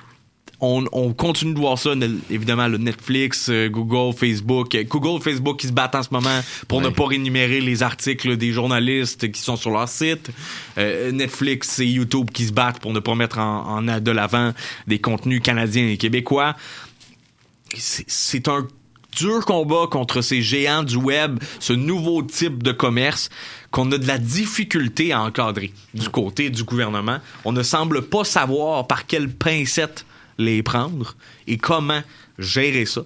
On, on continue de voir ça, évidemment, le Netflix, Google, Facebook. Google, Facebook qui se battent en ce moment pour ouais. ne pas rémunérer les articles des journalistes qui sont sur leur site. Euh, Netflix et YouTube qui se battent pour ne pas mettre en, en de l'avant des contenus canadiens et québécois. C'est, c'est un dur combat contre ces géants du web, ce nouveau type de commerce qu'on a de la difficulté à encadrer du côté du gouvernement. On ne semble pas savoir par quelle pincette les prendre et comment gérer ça.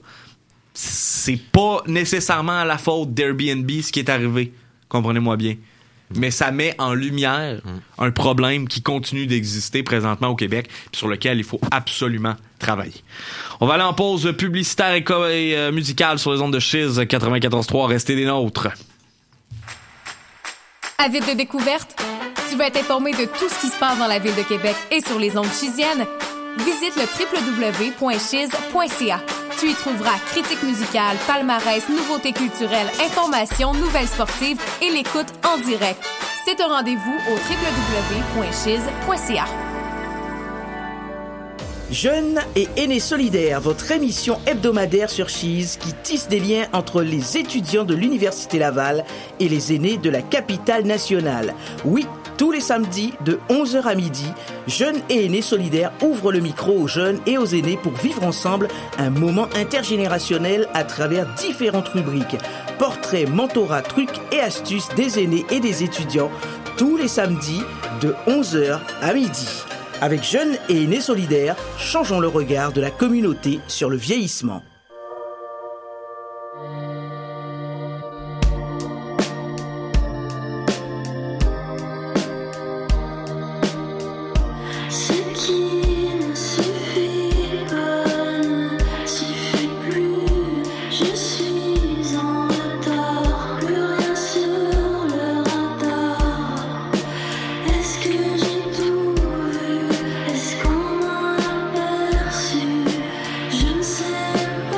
C'est pas nécessairement à la faute d'Airbnb ce qui est arrivé, comprenez-moi bien, mais ça met en lumière un problème qui continue d'exister présentement au Québec puis sur lequel il faut absolument travailler. On va aller en pause publicitaire et, co- et euh, musicale sur les ondes de Chiz quatre-vingt-quatorze trois. Restez des nôtres. Avide de découverte? Tu veux être informé de tout ce qui se passe dans la ville de Québec et sur les ondes chiziennes? Visite le w w w point chiz point c a. Tu y trouveras critiques musicales, palmarès, nouveautés culturelles, informations, nouvelles sportives et l'écoute en direct. C'est un rendez-vous au w w w point chiz point c a. Jeunes et aînés solidaires, votre émission hebdomadaire sur Chiz qui tisse des liens entre les étudiants de l'Université Laval et les aînés de la capitale nationale. Oui, tous les samedis de onze heures à midi, Jeunes et aînés solidaires ouvrent le micro aux jeunes et aux aînés pour vivre ensemble un moment intergénérationnel à travers différentes rubriques. Portraits, mentorat, trucs et astuces des aînés et des étudiants tous les samedis de onze heures à midi. Avec Jeunes et aînés solidaires, changeons le regard de la communauté sur le vieillissement. Je ne sais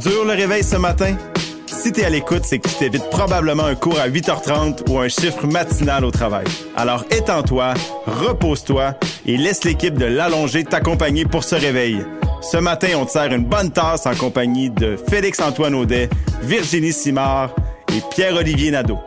dur le réveil ce matin? Si t'es à l'écoute, c'est que tu t'évites probablement un cours à huit heures trente ou un chiffre matinal au travail. Alors étends-toi, repose-toi et laisse l'équipe de l'Allongé t'accompagner pour ce réveil. Ce matin, on te sert une bonne tasse en compagnie de Félix-Antoine Audet, Virginie Simard et Pierre-Olivier Nadeau.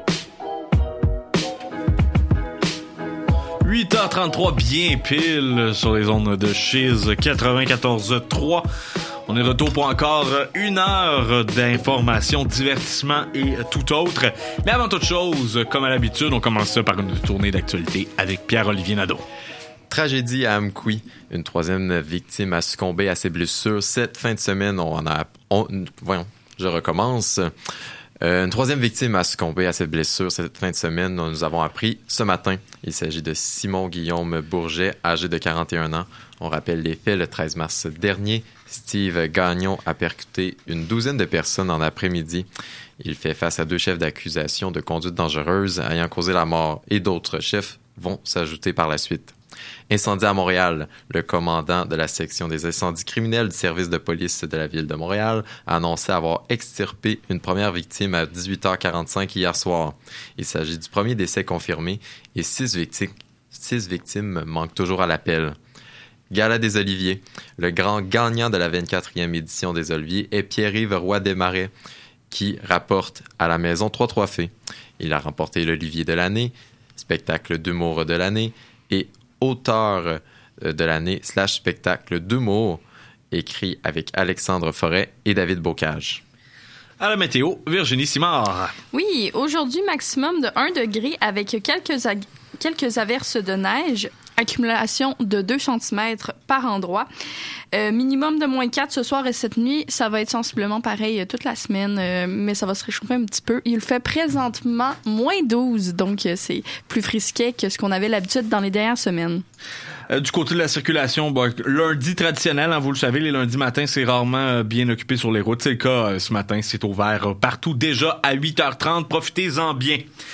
huit heures trente-trois, bien pile sur les ondes de Chiz quatre-vingt-quatorze trois. On est de retour pour encore une heure d'information, divertissement et tout autre. Mais avant toute chose, comme à l'habitude, on commence ça par une tournée d'actualité avec Pierre-Olivier Nadeau. Tragédie à Amqui. Une troisième victime a succombé à ses blessures. Cette fin de semaine, on en a... On, voyons, je recommence. Euh, une troisième victime a succombé à ses blessures cette fin de semaine. Nous avons appris ce matin. Il s'agit de Simon-Guillaume Bourget, âgé de quarante et un ans. On rappelle les faits le treize mars dernier. Steve Gagnon a percuté une douzaine de personnes en après-midi. Il fait face à deux chefs d'accusation de conduite dangereuse ayant causé la mort et d'autres chefs vont s'ajouter par la suite. Incendie à Montréal. Le commandant de la section des incendies criminels du service de police de la ville de Montréal a annoncé avoir extirpé une première victime à dix-huit heures quarante-cinq hier soir. Il s'agit du premier décès confirmé et six victimes, six victimes manquent toujours à l'appel. Gala des Oliviers. Le grand gagnant de la vingt-quatrième édition des Oliviers est Pierre-Yves Roy Desmarais, qui rapporte à la maison trois trophées. Il a remporté l'Olivier de l'année, spectacle d'humour de l'année et auteur de l'année slash spectacle d'humour, écrit avec Alexandre Forêt et David Bocage. À la météo, Virginie Simard. Oui, aujourd'hui, maximum de un degré avec quelques, ag- quelques averses de neige. Accumulation de deux centimètres par endroit. Euh, minimum de moins quatre ce soir et cette nuit. Ça va être sensiblement pareil toute la semaine, euh, mais ça va se réchauffer un petit peu. Il fait présentement moins douze, donc euh, c'est plus frisquet que ce qu'on avait l'habitude dans les dernières semaines. Euh, du côté de la circulation, bah, lundi traditionnel, hein, vous le savez, les lundis matins, c'est rarement euh, bien occupé sur les routes. C'est le cas euh, ce matin, c'est ouvert euh, partout déjà à huit heures trente. Profitez-en bien.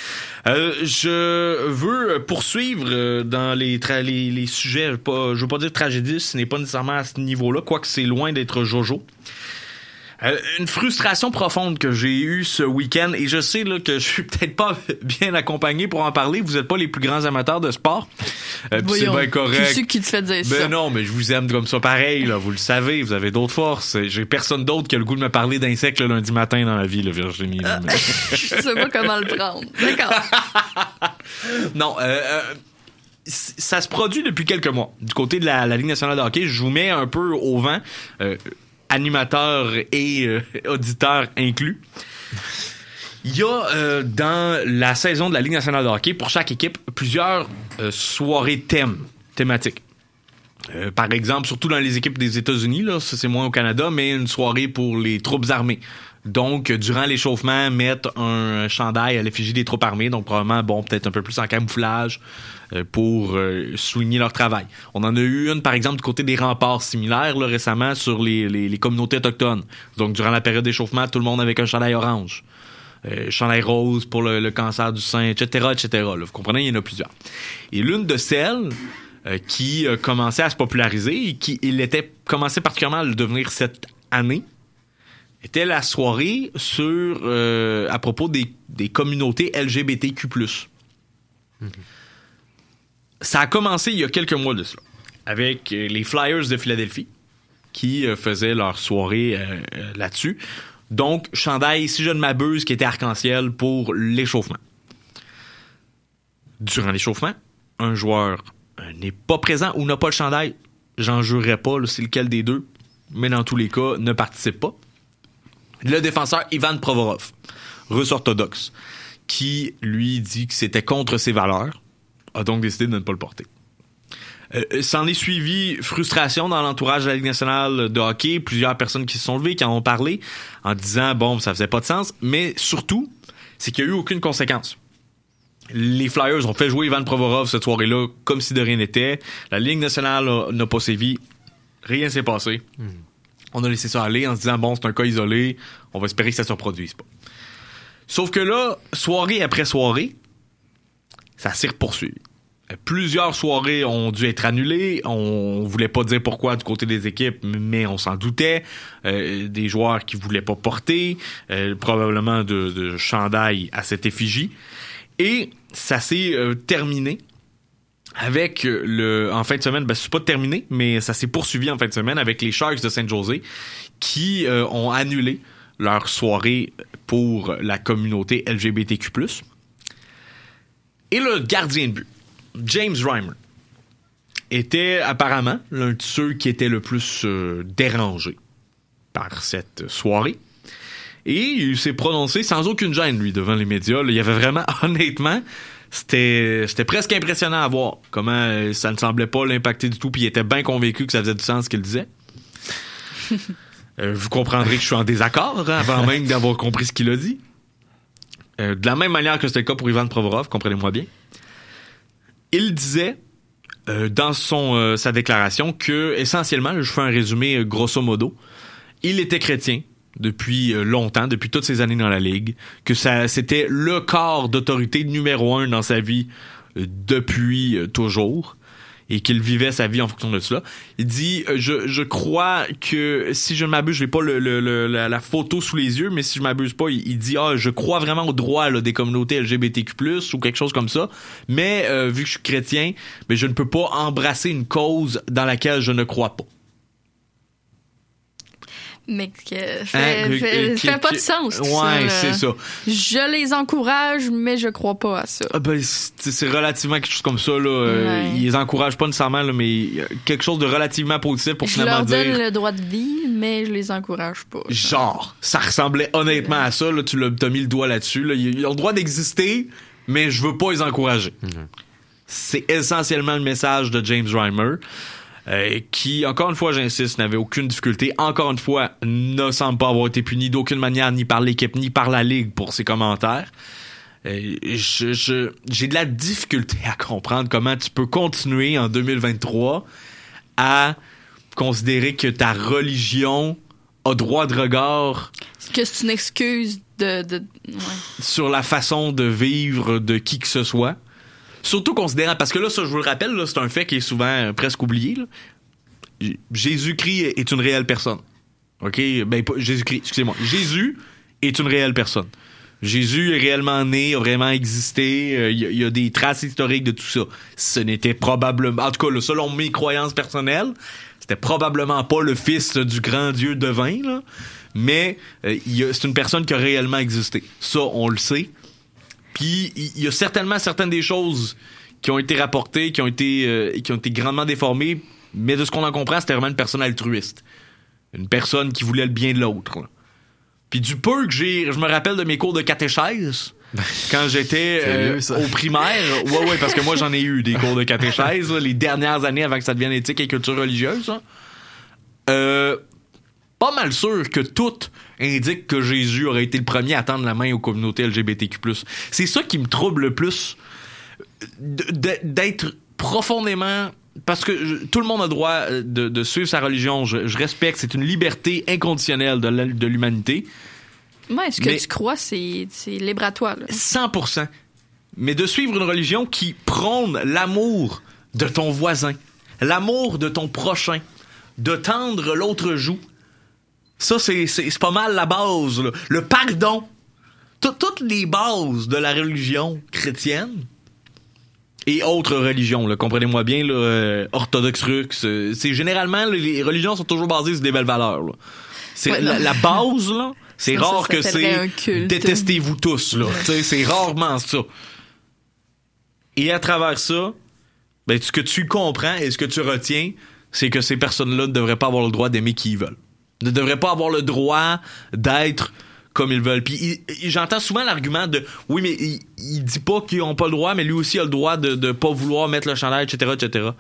Euh, je veux poursuivre euh, dans les, tra- les les sujets, pas, je veux pas dire tragédie, ce n'est pas nécessairement à ce niveau-là, quoique c'est loin d'être jojo. Euh, une frustration profonde que j'ai eue ce week-end, et je sais là que je suis peut-être pas bien accompagné pour en parler. Vous êtes pas les plus grands amateurs de sport, euh, pis c'est bien correct. Qui c'est qui te fait dire ben ça? non, mais je vous aime comme ça pareil, là. Vous le savez, vous avez d'autres forces. J'ai personne d'autre qui a le goût de me parler d'insectes le lundi matin dans la vie, là, Virginie. Ah, je sais pas comment le prendre. D'accord. Non, euh, euh, ça se produit depuis quelques mois. Du côté de la, la Ligue nationale de hockey, je vous mets un peu au vent. Euh, animateurs et euh, auditeurs inclus. Il y a euh, dans la saison de la Ligue nationale de hockey, pour chaque équipe, plusieurs euh, soirées thèmes, thématiques. Euh, par exemple, surtout dans les équipes des États-Unis, là, ça c'est moins au Canada, mais une soirée pour les troupes armées. Donc, durant l'échauffement, mettre un chandail à l'effigie des troupes armées, donc probablement, bon, peut-être un peu plus en camouflage euh, pour euh, souligner leur travail. On en a eu une, par exemple, du côté des remparts similaires là, récemment sur les, les, les communautés autochtones. Donc, durant la période d'échauffement, tout le monde avec un chandail orange, euh, chandail rose pour le, le cancer du sein, et cetera, et cetera. Là, vous comprenez, il y en a plusieurs. Et l'une de celles euh, qui euh, commençait à se populariser et qui il était commençait particulièrement à le devenir cette année, était la soirée sur euh, à propos des, des communautés L G B T Q plus. Mm-hmm. Ça a commencé il y a quelques mois de cela, avec les Flyers de Philadelphie qui euh, faisaient leur soirée euh, euh, là-dessus. Donc, chandail, si je ne m'abuse, qui était arc-en-ciel pour l'échauffement. Durant l'échauffement, un joueur euh, n'est pas présent ou n'a pas le chandail. J'en jurerais pas, là, c'est lequel des deux, mais dans tous les cas, ne participe pas. Le défenseur Ivan Provorov, russe orthodoxe, qui lui dit que c'était contre ses valeurs, a donc décidé de ne pas le porter. Euh, s'en est suivi frustration dans l'entourage de la Ligue nationale de hockey, plusieurs personnes qui se sont levées, qui en ont parlé, en disant, bon, ça faisait pas de sens, mais surtout, c'est qu'il n'y a eu aucune conséquence. Les Flyers ont fait jouer Ivan Provorov cette soirée-là comme si de rien n'était. La Ligue nationale a, n'a pas sévi. Rien s'est passé. Mm. On a laissé ça aller en se disant, bon, c'est un cas isolé, on va espérer que ça ne se reproduise pas. Sauf que là, soirée après soirée, ça s'est repoursuivi. Plusieurs soirées ont dû être annulées. On voulait pas dire pourquoi du côté des équipes, mais on s'en doutait. Euh, des joueurs qui voulaient pas porter, euh, probablement de, de chandail à cette effigie. Et ça s'est euh, terminé avec le... En fin de semaine, ben c'est pas terminé, mais ça s'est poursuivi en fin de semaine avec les Sharks de San Jose qui euh, ont annulé leur soirée pour la communauté L G B T Q plus. Et le gardien de but, James Reimer, était apparemment l'un de ceux qui était le plus euh, dérangé par cette soirée. Et il s'est prononcé sans aucune gêne, lui, devant les médias. Là, il y avait vraiment, honnêtement, c'était, c'était presque impressionnant à voir comment euh, ça ne semblait pas l'impacter du tout, puis il était bien convaincu que ça faisait du sens ce qu'il disait. euh, vous comprendrez que je suis en désaccord, hein, avant même d'avoir compris ce qu'il a dit. Euh, de la même manière que c'était le cas pour Ivan Provorov, comprenez-moi bien. Il disait euh, dans son euh, sa déclaration que, essentiellement, je fais un résumé euh, grosso modo, il était chrétien depuis euh, longtemps, depuis toutes ces années dans la Ligue, que ça c'était le corps d'autorité numéro un dans sa vie euh, depuis euh, toujours, et qu'il vivait sa vie en fonction de cela. Il dit, euh, je, je crois que, si je ne m'abuse, je n'ai pas le, le, le, la, la photo sous les yeux, mais si je m'abuse pas, il, il dit, ah, je crois vraiment au droit là, des communautés L G B T Q plus, ou quelque chose comme ça, mais euh, vu que je suis chrétien, mais je ne peux pas embrasser une cause dans laquelle je ne crois pas. Mais que fait, Hein, fait, que- fait que- pas que- de sens. Ouais, ça, là. c'est ça. Je les encourage, mais je crois pas à ça. Ah ben, c'est, c'est relativement quelque chose comme ça, là. Euh, Ouais. ils les encouragent pas nécessairement, là, mais quelque chose de relativement positif pour Je finalement leur donne dire... le droit de vie, mais je les encourage pas. Genre, ça ressemblait honnêtement à ça, là, tu l'as, t'as mis le doigt là-dessus, là. Ils ont le droit d'exister, mais je veux pas les encourager. Mm-hmm. C'est essentiellement le message de James Reimer, euh, qui, encore une fois, j'insiste, n'avait aucune difficulté, encore une fois, ne semble pas avoir été puni d'aucune manière, ni par l'équipe, ni par la Ligue pour ses commentaires. Euh, je, je, j'ai de la difficulté à comprendre comment tu peux continuer en deux mille vingt-trois à considérer que ta religion a droit de regard Que c'est une excuse de... de ouais. sur la façon de vivre de qui que ce soit. Surtout considérant, parce que là, ça, je vous le rappelle, là, c'est un fait qui est souvent euh, presque oublié, là. J- Jésus-Christ est une réelle personne. OK? Ben, pas Jésus-Christ, excusez-moi. Jésus est une réelle personne. Jésus est réellement né, a vraiment existé. Il euh, y, y a des traces historiques de tout ça. Ce n'était probablement... En tout cas, là, selon mes croyances personnelles, c'était probablement pas le fils du grand Dieu divin, là. Mais euh, y a, c'est une personne qui a réellement existé. Ça, on le sait. Puis il y a certainement certaines des choses qui ont été rapportées, qui ont été euh, qui ont été grandement déformées, mais de ce qu'on en comprend, c'était vraiment une personne altruiste, une personne qui voulait le bien de l'autre. Là. Puis du peu que j'ai, je me rappelle de mes cours de catéchèse quand j'étais euh, au primaire. Ouais ouais, parce que moi j'en ai eu des cours de catéchèse là, les dernières années avant que ça devienne éthique et culture religieuse. Là. Euh, pas mal sûr que tout indique que Jésus aurait été le premier à tendre la main aux communautés L G B T Q plus. C'est ça qui me trouble le plus, de, de, d'être profondément... Parce que je, tout le monde a le droit de, de suivre sa religion, je, je respecte, c'est une liberté inconditionnelle de, la, de l'humanité. Ouais, ce que Mais- tu crois, c'est, c'est libre à toi. Là. cent pour cent. Mais de suivre une religion qui prône l'amour de ton voisin, l'amour de ton prochain, de tendre l'autre joue, ça, c'est, c'est, c'est pas mal la base. Là. Le pardon. Tout- Toutes les bases de la religion chrétienne et autres religions, là, comprenez-moi bien, là, euh, orthodoxe russe, euh, c'est généralement, là, les religions sont toujours basées sur des belles valeurs. Là. C'est Ouais, la, non. la base, là, c'est Ça, rare ça que s'appellerait c'est un culte. détestez-vous tous. Là. Tu sais, c'est rarement ça. Et à travers ça, ben, ce que tu comprends et ce que tu retiens, c'est que ces personnes-là ne devraient pas avoir le droit d'aimer qui ils veulent. Ne devraient pas avoir le droit d'être comme ils veulent. Puis il- il- j'entends souvent l'argument de oui, mais il, il dit pas qu'ils ont pas le droit, mais lui aussi a le droit de de pas vouloir mettre le chandail, et cetera, et cetera.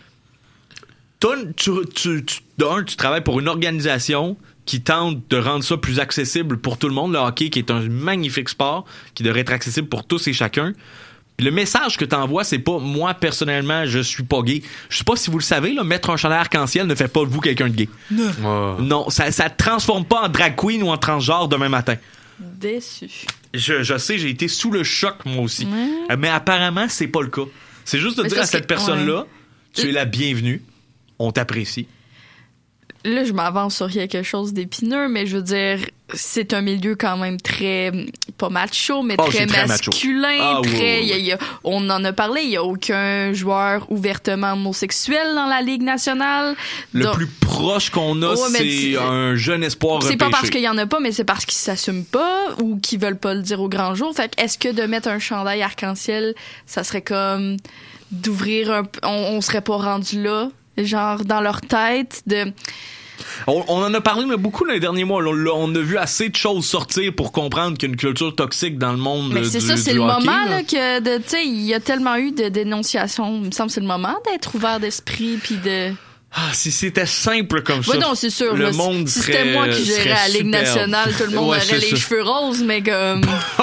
Toi, tu, tu, tu, d'un, tu travailles pour une organisation qui tente de rendre ça plus accessible pour tout le monde, le hockey, qui est un magnifique sport, qui devrait être accessible pour tous et chacun. Puis le message que t'envoies, c'est pas moi personnellement, je suis pas gay. Je sais pas si vous le savez, là, mettre un chandail arc-en-ciel ne fait pas de vous quelqu'un de gay. Oh. Non, ça ça te transforme pas en drag queen ou en transgenre demain matin. Déçu. Je, je sais, j'ai été sous le choc moi aussi. Ouais. Euh, Mais apparemment, c'est pas le cas. C'est juste de Mais dire à ça, cette c'est- personne-là, ouais. tu es la bienvenue, on t'apprécie. Là, je m'avance sur quelque chose d'épineux, mais je veux dire, c'est un milieu quand même très, pas macho, mais Oh, très c'est très macho. masculin. Ah, oui, très, oui, oui. il y a- il y a- on en a parlé, il n'y a aucun joueur ouvertement homosexuel dans la Ligue nationale. Le Donc- plus proche qu'on a, Ouais, mais c'est tu- un jeune espoir C'est repêché. pas parce qu'il y en a pas, mais c'est parce qu'ils s'assument pas ou qu'ils veulent pas le dire au grand jour. Fait que est-ce que de mettre un chandail arc-en-ciel, ça serait comme d'ouvrir un... p- On, on serait pas rendu là, genre dans leur tête, de... On, on en a parlé mais beaucoup dans les derniers mois. On, l'a- on a vu assez de choses sortir pour comprendre qu'il y a une culture toxique dans le monde Mais euh, c'est du, ça, c'est du le hockey, moment là. là, que de, tu sais, il y a tellement eu de dénonciations. Il me semble que c'est le moment d'être ouvert d'esprit puis de. Ah, si c'était simple comme ça. Ouais, non, c'est sûr. Le là, monde si serait, c'était moi qui gérais serait la Ligue superbe. nationale, tout le monde Ouais, aurait c'est les ça. cheveux roses, mais comme.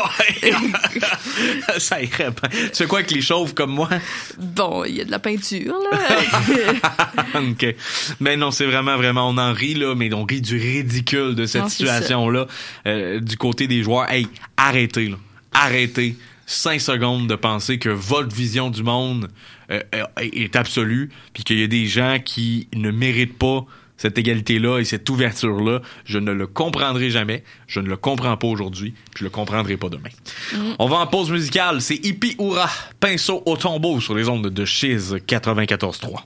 Ça irait bien. Tu fais quoi avec les chauves comme moi? Bon, il y a de la peinture, là. OK. Mais non, c'est vraiment, vraiment, on en rit, là, mais on rit du ridicule de cette Non, c'est situation-là. Euh, du côté des joueurs, hey, arrêtez, là. Arrêtez. Cinq secondes de penser que votre vision du monde euh, est absolue, puis qu'il y a des gens qui ne méritent pas cette égalité-là et cette ouverture-là. Je ne le comprendrai jamais. Je ne le comprends pas aujourd'hui, puis je le comprendrai pas demain. Mm. On va en pause musicale. C'est Hippie Houra, pinceau au tombeau sur les ondes de Chiz quatre-vingt-quatorze trois.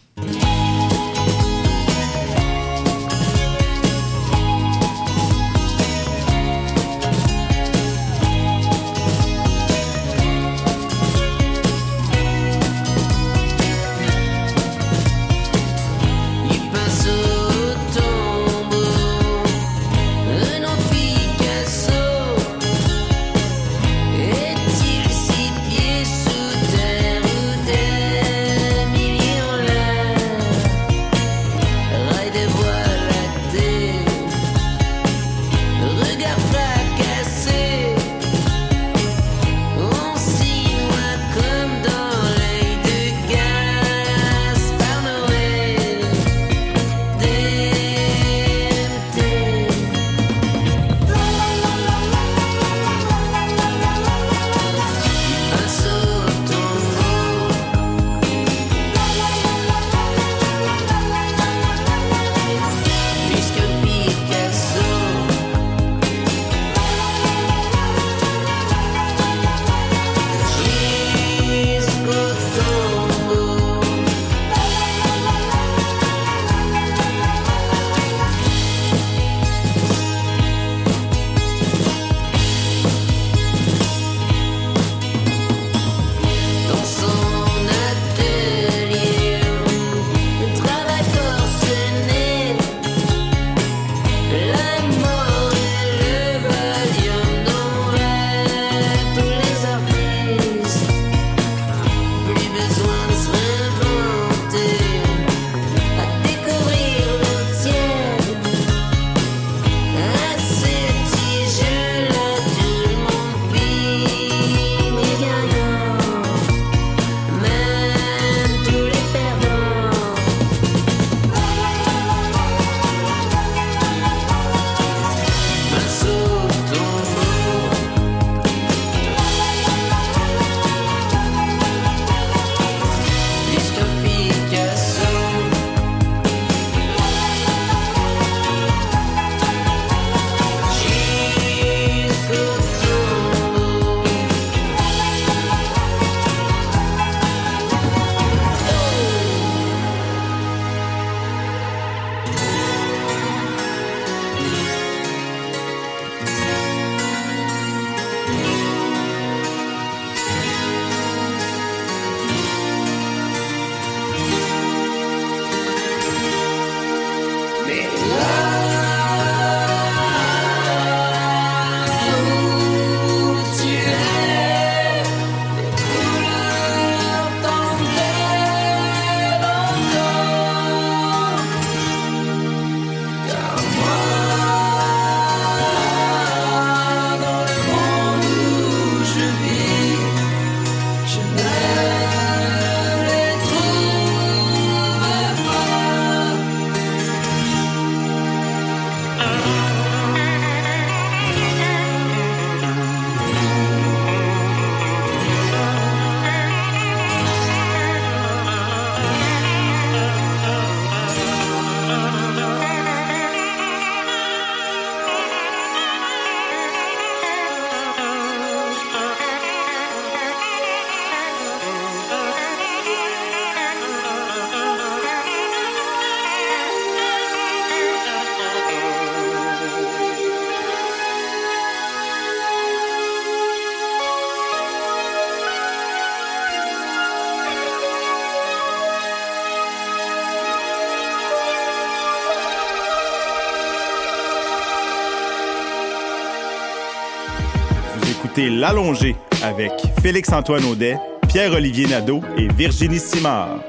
écoutez L'Allongé avec Félix-Antoine Audet, Pierre-Olivier Nadeau et Virginie Simard.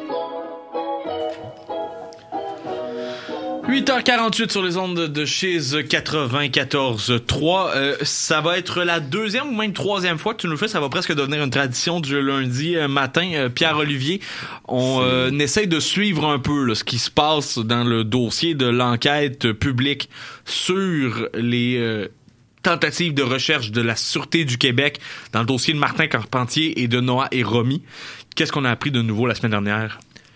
huit heures quarante-huit sur les ondes de Chiz quatre-vingt-quatorze trois. Euh, ça va être la deuxième ou même troisième fois que tu nous le fais. Ça va presque devenir une tradition du lundi euh, matin. Euh, Pierre-Olivier, on euh, essaye de suivre un peu là, ce qui se passe dans le dossier de l'enquête publique sur les euh, tentatives de recherche de la Sûreté du Québec dans le dossier de Martin Carpentier et de Noah et Romy. Qu'est-ce qu'on a appris de nouveau la semaine dernière?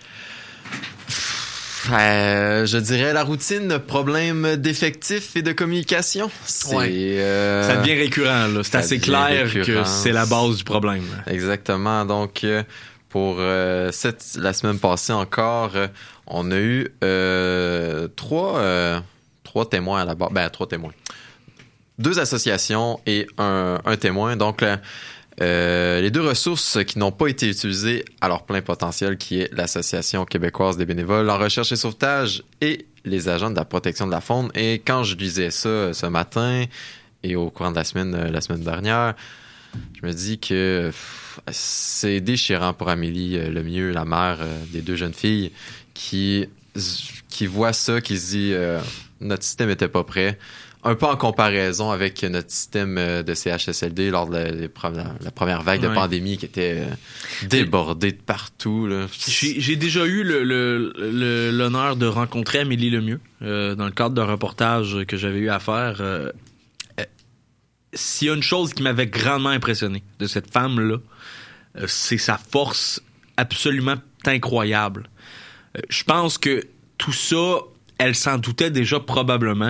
Euh, je dirais la routine, problème d'effectifs et de communication. C'est, ouais. euh, ça devient récurrent, là. C'est assez clair récurrent. Que c'est la base du problème. Exactement. Donc, euh, pour euh, cette, la semaine passée encore, euh, on a eu euh, trois, euh, trois témoins à la barre. Ben, trois témoins. Deux associations et un, un témoin. Donc, là, Euh, les deux ressources qui n'ont pas été utilisées à leur plein potentiel, qui est l'Association québécoise des bénévoles en recherche et sauvetage et les agents de la protection de la faune. Et quand je lisais ça ce matin et au courant de la semaine, la semaine dernière, je me dis que pff, c'est déchirant pour Amélie Lemieux, la mère euh, des deux jeunes filles, qui, qui voit ça, qui se dit euh, notre système était pas prêt. Un peu en comparaison avec notre système de C H S L D lors de la, la première vague de ouais. pandémie qui était débordée de partout. Là. J'ai, j'ai déjà eu le, le, le, l'honneur de rencontrer Amélie Lemieux euh, dans le cadre d'un reportage que j'avais eu à faire. Euh, euh, s'il y a une chose qui m'avait grandement impressionné de cette femme-là, euh, c'est sa force absolument incroyable. Euh, je pense que tout ça, elle s'en doutait déjà probablement.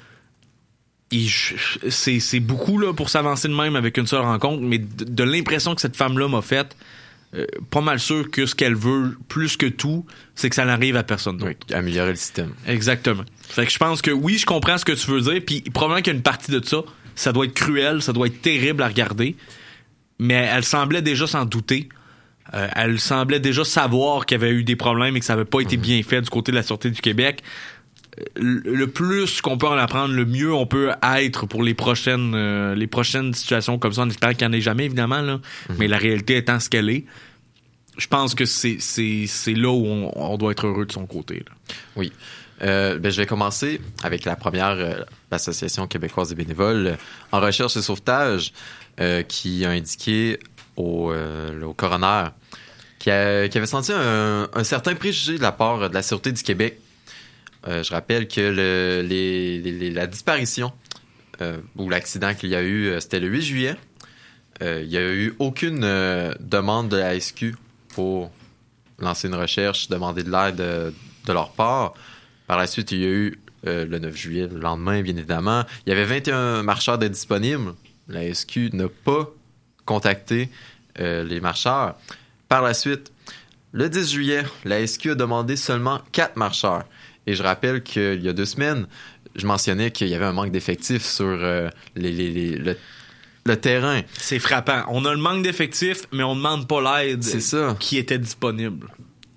Et je, c'est, c'est beaucoup là, pour s'avancer de même avec une seule rencontre, mais de, de l'impression que cette femme-là m'a faite, euh, pas mal sûr que ce qu'elle veut, plus que tout, c'est que ça n'arrive à personne d'autre. Oui, améliorer le système. Exactement. Fait que je pense que oui, je comprends ce que tu veux dire, puis probablement qu'il y a une partie de ça, ça doit être cruel, ça doit être terrible à regarder, mais elle semblait déjà s'en douter. Euh, elle semblait déjà savoir qu'il y avait eu des problèmes et que ça n'avait pas été mm-hmm. bien fait du côté de la Sûreté du Québec. Le plus qu'on peut en apprendre, le mieux on peut être pour les prochaines euh, les prochaines situations comme ça, en espérant qu'il n'y en ait jamais, évidemment, là. Mm-hmm. Mais la réalité étant ce qu'elle est, je pense que c'est, c'est, c'est là où on, on doit être heureux de son côté. Là. Oui. Euh, ben, je vais commencer avec la première, euh, l'Association québécoise des bénévoles euh, en recherche et sauvetage, euh, qui a indiqué au, euh, au coroner qui, a, qui avait senti un, un certain préjugé de la part de la Sûreté du Québec. Euh, je rappelle que le, les, les, la disparition euh, ou l'accident qu'il y a eu, euh, c'était le huit juillet. Euh, il n'y a eu aucune euh, demande de la S Q pour lancer une recherche, demander de l'aide de, de leur part. Par la suite, il y a eu euh, le neuf juillet, le lendemain, bien évidemment. Il y avait vingt et un marcheurs de disponibles. La S Q n'a pas contacté euh, les marcheurs. Par la suite, le dix juillet, la S Q a demandé seulement quatre marcheurs. Et je rappelle qu'il y a deux semaines, je mentionnais qu'il y avait un manque d'effectifs sur euh, les, les, les, le, le terrain. C'est frappant. On a le manque d'effectifs, mais on ne demande pas l'aide C'est ça. qui était disponible.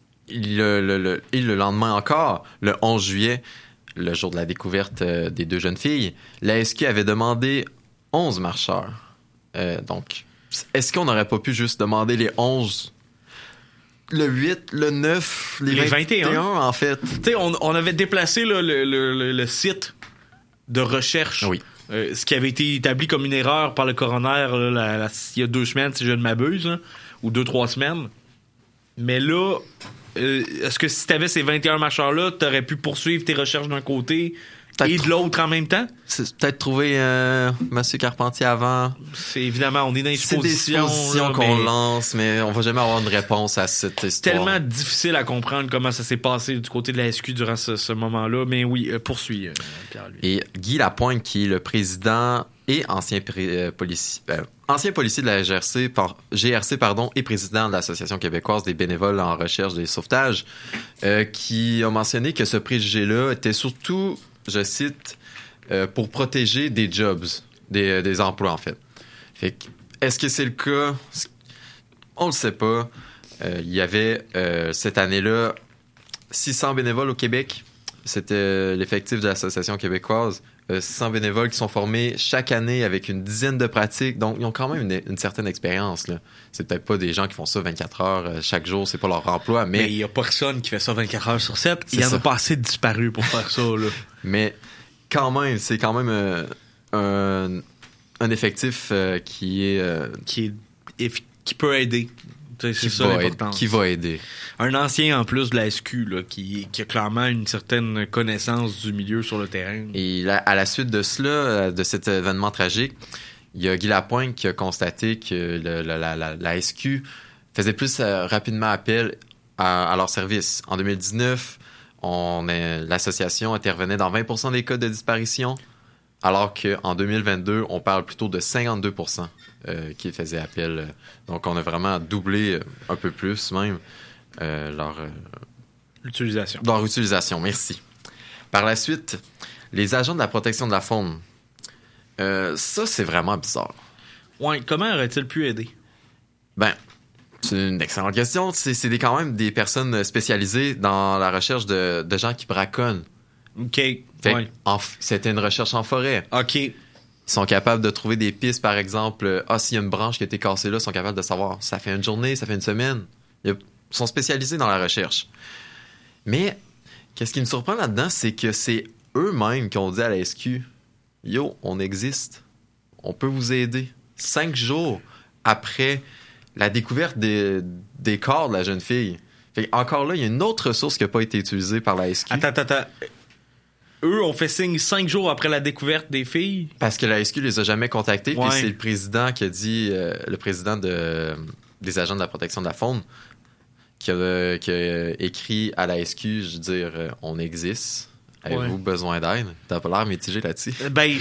Le, le, le, et le lendemain encore, le onze juillet, le jour de la découverte euh, des deux jeunes filles, la S Q avait demandé onze marcheurs. Euh, donc, est-ce qu'on n'aurait pas pu juste demander les onze? Le huit, le neuf, les, les vingt et un, vingt et un en fait. Tu sais, on, on avait déplacé là, le, le, le, le site de recherche. Oui. Euh, ce qui avait été établi comme une erreur par le coroner là, la, la, il y a deux semaines, si je ne m'abuse, hein, ou deux, trois semaines. Mais là, euh, est-ce que si tu avais ces vingt et un marcheurs-là, tu aurais pu poursuivre tes recherches d'un côté peut-être et de l'autre en même temps? C'est peut-être trouver euh, M. Carpentier avant. C'est évidemment, on est dans les suppositions. C'est des suppositions là, qu'on mais... lance, mais on va jamais avoir une réponse à cette histoire. C'est tellement difficile à comprendre comment ça s'est passé du côté de la S Q durant ce, ce moment-là. Mais oui, euh, poursuis, euh, Pierre-Louis. Et Guy Lapointe, qui est le président et ancien, pré- euh, policier, euh, ancien policier de la G R C, par, G R C pardon, et président de l'Association québécoise des bénévoles en recherche et sauvetage, euh, qui a mentionné que ce préjugé-là était surtout, je cite, euh, pour protéger des jobs, des, des emplois en fait. Fait que, est-ce que c'est le cas? On le sait pas. Euh, il y avait euh, cette année-là six cents bénévoles au Québec. c'était l'effectif de l'Association québécoise. Euh, six cents bénévoles qui sont formés chaque année avec une dizaine de pratiques. Donc, ils ont quand même une, une certaine expérience. Là. C'est peut-être pas des gens qui font ça vingt-quatre heures euh, chaque jour. C'est pas leur emploi, mais... Mais il y a personne qui fait ça vingt-quatre heures sur sept. C'est Il y en ça. a pas assez de disparus pour faire ça, là. Mais quand même, c'est quand même euh, un, un effectif euh, qui est... euh, qui, est qui peut aider. C'est qui, ça va l'important. aider, qui va aider. Un ancien en plus de la S Q là, qui, qui a clairement une certaine connaissance du milieu sur le terrain. Et là, à la suite de cela, de cet événement tragique, il y a Guy Lapointe qui a constaté que le, la, la, la, la S Q faisait plus euh, rapidement appel à, à leur service. En deux mille dix-neuf, on est, l'association intervenait dans vingt pour cent des cas de disparition, alors qu'en deux mille vingt-deux, on parle plutôt de cinquante-deux pour cent euh, qui faisaient appel. Donc, on a vraiment doublé euh, un peu plus même euh, leur, euh, L'utilisation. leur utilisation. Merci. Par la suite, les agents de la protection de la faune. Euh, ça, c'est vraiment bizarre. Ouais, comment aurait-il pu aider? Ben, c'est une excellente question. C'est, c'est des, quand même des personnes spécialisées dans la recherche de, de gens qui braconnent. OK. Fait Ouais. en, c'était une recherche en forêt. OK. Ils sont capables de trouver des pistes, par exemple. Ah, s'il y a une branche qui a été cassée là, ils sont capables de savoir. Ça fait une journée, ça fait une semaine. Ils sont spécialisés dans la recherche. Mais, qu'est-ce qui me surprend là-dedans, c'est que c'est eux-mêmes qui ont dit à la S Q, « Yo, on existe. On peut vous aider. » Cinq jours après la découverte des, des corps de la jeune fille. Fait encore là, il y a une autre ressource qui n'a pas été utilisée par la S Q. Attends, attends, attends. Eux ont fait signe cinq jours après la découverte des filles? Parce que la S Q les a jamais contactés. Ouais. Puis c'est le président qui a dit, euh, le président de, des agents de la protection de la faune, qui a, qui a écrit à la S Q, je veux dire, euh, on existe. Avez-vous Ouais. besoin d'aide? T'as pas l'air mitigé là-dessus. Ben,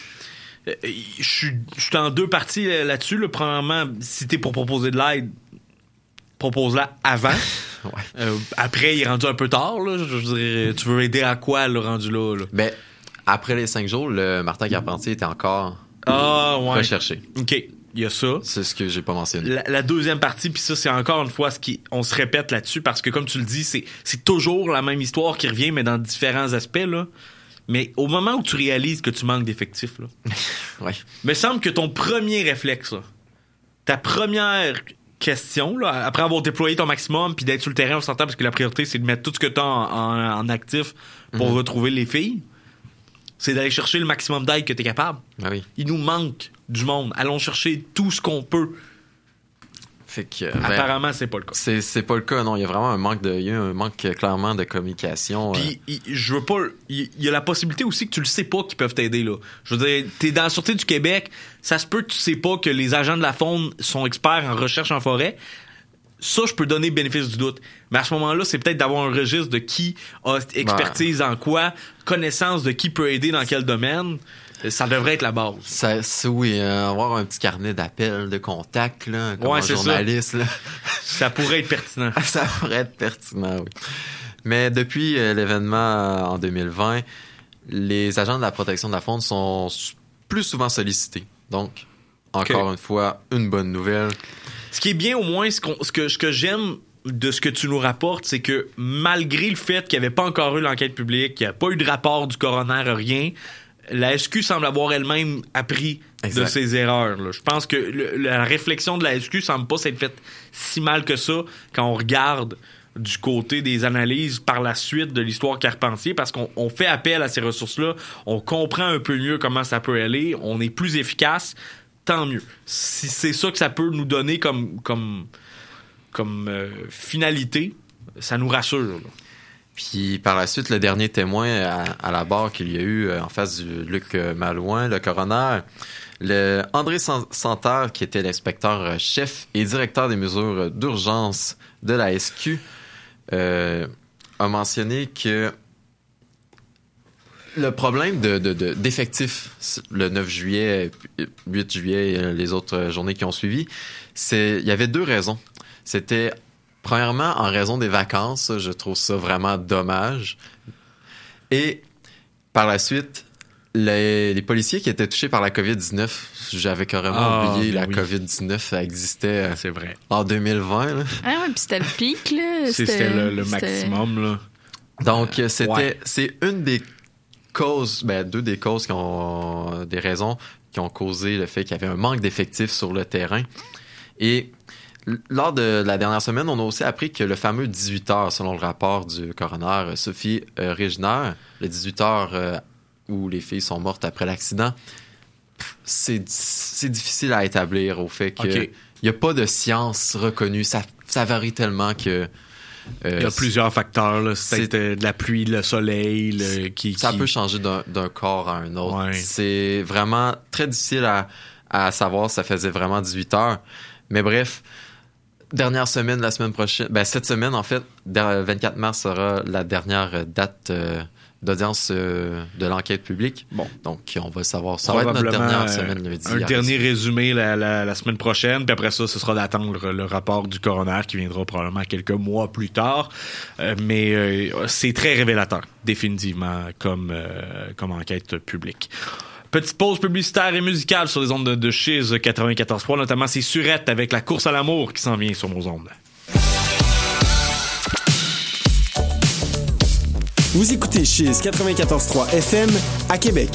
je suis je suis en deux parties là-dessus. Là. Premièrement, si t'es pour proposer de l'aide, propose-la avant. Ouais. Euh, après, il est rendu un peu tard. Là. Je veux dire, tu veux aider à quoi, le rendu là? là? Ben, après les cinq jours, le Martin Carpentier était encore Ah, ouais. recherché. OK, il y a ça. C'est ce que j'ai pas mentionné. La, la deuxième partie, puis ça, c'est encore une fois ce qui on se répète là-dessus, parce que comme tu le dis, c'est, c'est toujours la même histoire qui revient, mais dans différents aspects, là. Mais au moment où tu réalises que tu manques d'effectifs, là, Ouais. il me semble que ton premier réflexe, là, ta première question, là, après avoir déployé ton maximum, puis d'être sur le terrain, on s'entend, parce que la priorité, c'est de mettre tout ce que tu as en, en, en actif pour Mhm. retrouver les filles, c'est d'aller chercher le maximum d'aide que tu es capable. Ah oui. Il nous manque du monde. Allons chercher tout ce qu'on peut. Fait que, ben, Apparemment, c'est pas le cas. c'est, c'est pas le cas, non. Il y a vraiment un manque de, il y a un manque euh, clairement de communication. euh. Puis, il- je veux pas. Il il y a la possibilité aussi que tu le sais pas qu'ils peuvent t'aider, là. Je veux dire, t'es dans la Sûreté du Québec, ça se peut que tu sais pas que les agents de la faune sont experts en recherche en forêt. Ça, je peux donner le bénéfice du doute. Mais à ce moment-là, c'est peut-être d'avoir un registre de qui a expertise en quoi, connaissance de qui peut aider dans quel domaine. Ça devrait être la base. Ça, c'est, oui, euh, avoir un petit carnet d'appels, de contacts, là, comme Ouais, un c'est ça. journaliste, là. Ça pourrait être pertinent. Ça pourrait être pertinent, oui. Mais depuis euh, l'événement euh, en deux mille vingt, les agents de la protection de la faune sont s- plus souvent sollicités. Donc, encore Ok. une fois, une bonne nouvelle. Ce qui est bien au moins, ce, qu'on- ce que, ce que j'aime de ce que tu nous rapportes, c'est que malgré le fait qu'il n'y avait pas encore eu l'enquête publique, qu'il n'y a pas eu de rapport du coroner, rien, la S Q semble avoir elle-même appris Exact. de ses erreurs. Là. Je pense que le- la réflexion de la S Q semble pas s'être faite si mal que ça quand on regarde du côté des analyses par la suite de l'histoire Carpentier, parce qu'on on fait appel à ces ressources-là, on comprend un peu mieux comment ça peut aller, on est plus efficace, tant mieux. Si c'est ça que ça peut nous donner comme, comme, comme euh, finalité, ça nous rassure. Là. Puis par la suite, le dernier témoin à, à la barre qu'il y a eu euh, en face du Luc euh, Malouin, le coroner, le André San- Santerre, qui était l'inspecteur euh, chef et directeur des mesures d'urgence de la S Q, euh, a mentionné que le problème de, de, de- d'effectifs le neuf juillet, huit juillet et les autres journées qui ont suivi, c'est il y avait deux raisons. C'était premièrement en raison des vacances, je trouve ça vraiment dommage. Et par la suite, les, les policiers qui étaient touchés par la covid dix-neuf, j'avais carrément Ah, oublié ben la oui. covid dix-neuf existait C'est vrai. en deux mille vingt. Là. Ah ouais, puis c'était le pic, là. C'est- C'était le, le c'était- maximum. Là. Donc, Euh, c'était, ouais. c'est une des causes, ben, deux des causes qui ont, des raisons qui ont causé le fait qu'il y avait un manque d'effectifs sur le terrain. Et l- lors de la dernière semaine, on a aussi appris que le fameux dix-huit heures, selon le rapport du coroner Sophie euh, Reginer, le dix-huit heures euh, où les filles sont mortes après l'accident, c'est, c'est difficile à établir au fait qu'il Ok. n'y a pas de science reconnue. Ça, ça varie tellement que... euh, Il y a plusieurs facteurs. Là. C'est, c'est- peut-être euh, de la pluie, le soleil, le, qui, Ça qui- peut changer d'un, d'un corps à un autre. Ouais. C'est vraiment très difficile à, à savoir si ça faisait vraiment dix-huit heures. Mais bref, dernière semaine, la semaine prochaine, ben cette semaine en fait, le vingt-quatre mars sera la dernière date euh, d'audience euh, de l'enquête publique. Bon. Donc on va le savoir. Ça va être notre Probablement, dernière euh, semaine lundi. Un à dernier rester. résumé la, la, la semaine prochaine, puis après ça, ce sera d'attendre le rapport du coroner qui viendra probablement quelques mois plus tard. Euh, mais euh, c'est très révélateur, définitivement, comme, euh, comme enquête publique. Petite pause publicitaire et musicale sur les ondes de, de Chiz quatre-vingt-quatorze trois, notamment c'est Surette avec la course à l'amour qui s'en vient sur nos ondes. Vous écoutez Chiz quatre-vingt-quatorze trois F M à Québec.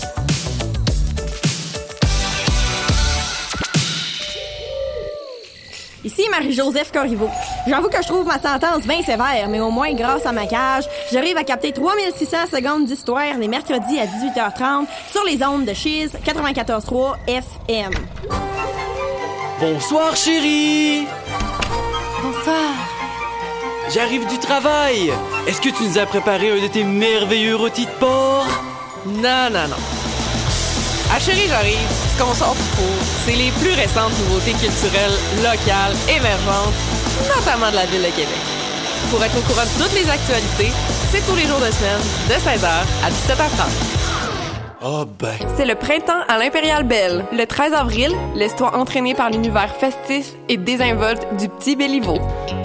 Ici Marie-Joseph Corriveau. J'avoue que je trouve ma sentence bien sévère, mais au moins, grâce à ma cage, j'arrive à capter trois mille six cents secondes d'histoire les mercredis à dix-huit heures trente sur les ondes de Chiz quatre-vingt-quatorze trois F M. Bonsoir, chérie! Bonsoir. J'arrive du travail! Est-ce que tu nous as préparé un de tes merveilleux rôtis de porc? Non, non, non. À Chérie, j'arrive. Ce qu'on sort du four, c'est les plus récentes nouveautés culturelles, locales, émergentes, notamment de la ville de Québec. Pour être au courant de toutes les actualités, c'est tous les jours de semaine, de seize heures à dix-sept heures trente. Oh ben. C'est le printemps à l'Impérial Belle. Le treize avril, laisse-toi entraîner par l'univers festif et désinvolte du Petit Béliveau.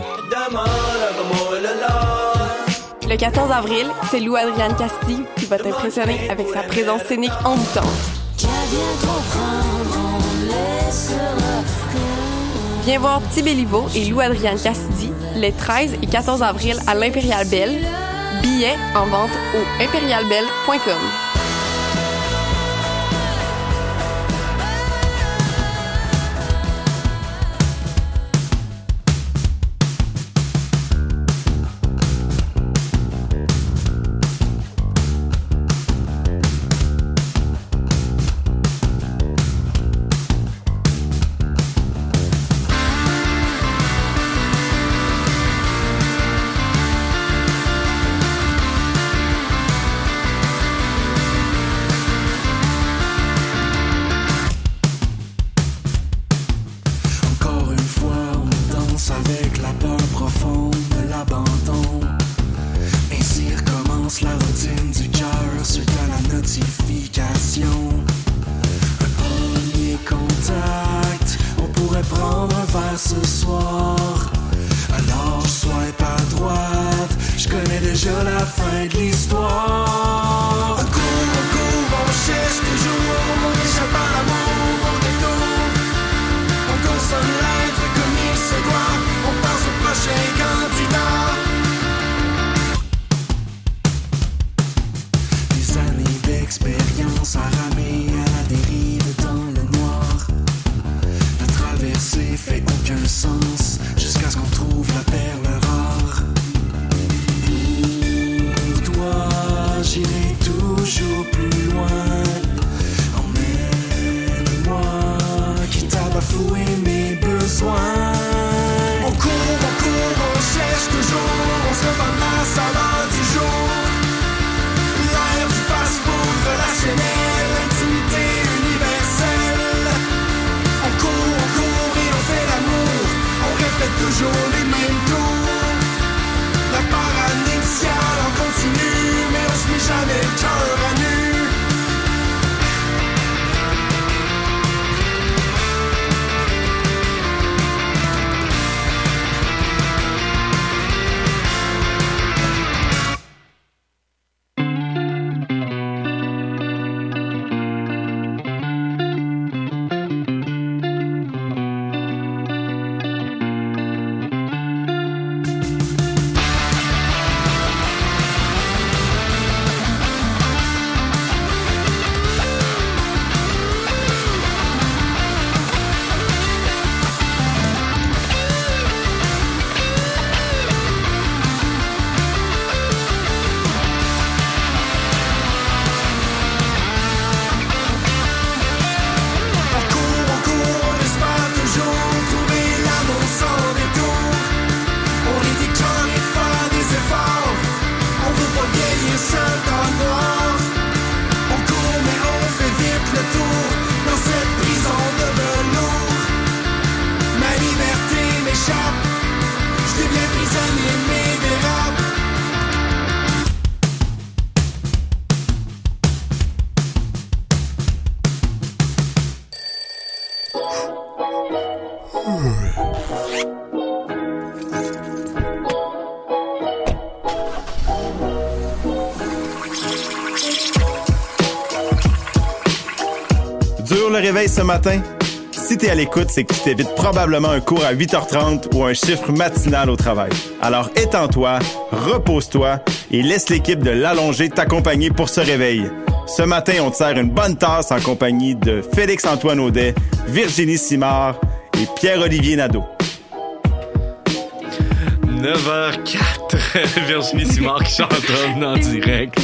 Le quatorze avril, c'est Lou Adrienne Cassidy qui va t'impressionner avec sa présence scénique envoûtante. Viens voir Petit Béliveau et Lou Adrienne Cassidy les treize et quatorze avril à l'Impérial Belle. Billets en vente au impérial belle point com. Encore une fois, on danse avec la peur profonde de l'abandon. Ainsi recommence la routine du cœur suite à la notification. Un premier contact, on pourrait prendre un verre ce soir. Alors je swipe à droite, je connais déjà la fin de l'histoire. On court, on court, on cherche toujours, on échappe à l'amour, on détourne. On consomme l'être comme il se doit, on passe au prochain candidat. Des années d'expérience à ramer à la dérive dans le noir. La traversée fait aucun sens jusqu'à ce qu'on trouve la perle rare. Pour toi, j'irai toujours plus loin. Emmène-moi, quitte à bafouer mes besoins. On court, on court, on cherche toujours, on se rend la saveur du jour. L'air du fast-food relationnel, l'intimité universelle. On court, on court et on fait l'amour, on répète toujours les mêmes tours. La parade initiale, on continue, mais on se met jamais le cœur à nu. sur le réveil ce matin? Si t'es à l'écoute, c'est que tu t'évites probablement un cours à huit heures trente ou un chiffre matinal au travail. Alors étends-toi, repose-toi et laisse l'équipe de l'Allongé t'accompagner pour ce réveil. Ce matin, on te sert une bonne tasse en compagnie de Félix-Antoine Audet, Virginie Simard et Pierre-Olivier Nadeau. neuf heures quatre, Virginie Simard qui chantonne en direct.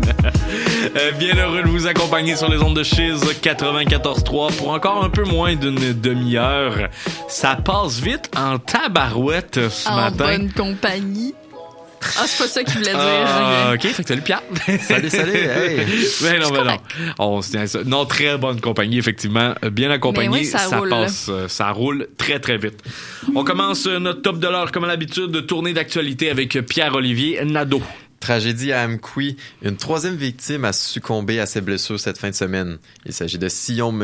euh, bien heureux de vous accompagner sur les ondes de Chiz quatre-vingt-quatorze trois pour encore un peu moins d'une demi-heure. Ça passe vite en tabarouette ce en matin. En bonne compagnie. Ah, c'est pas ça qu'il voulait dire. Ah, ok, fait que salut Pierre. Salut, salut. Hey. Mais non, mais non. On se tient à ça. Non, très bonne compagnie, effectivement. Bien accompagné, oui, ça, ça roule. passe, ça roule très, très vite. On commence notre top de l'heure, comme à l'habitude, tournée d'actualité avec Pierre-Olivier Nadeau. Tragédie à Amqui. Une troisième victime a succombé à ses blessures cette fin de semaine. Il s'agit de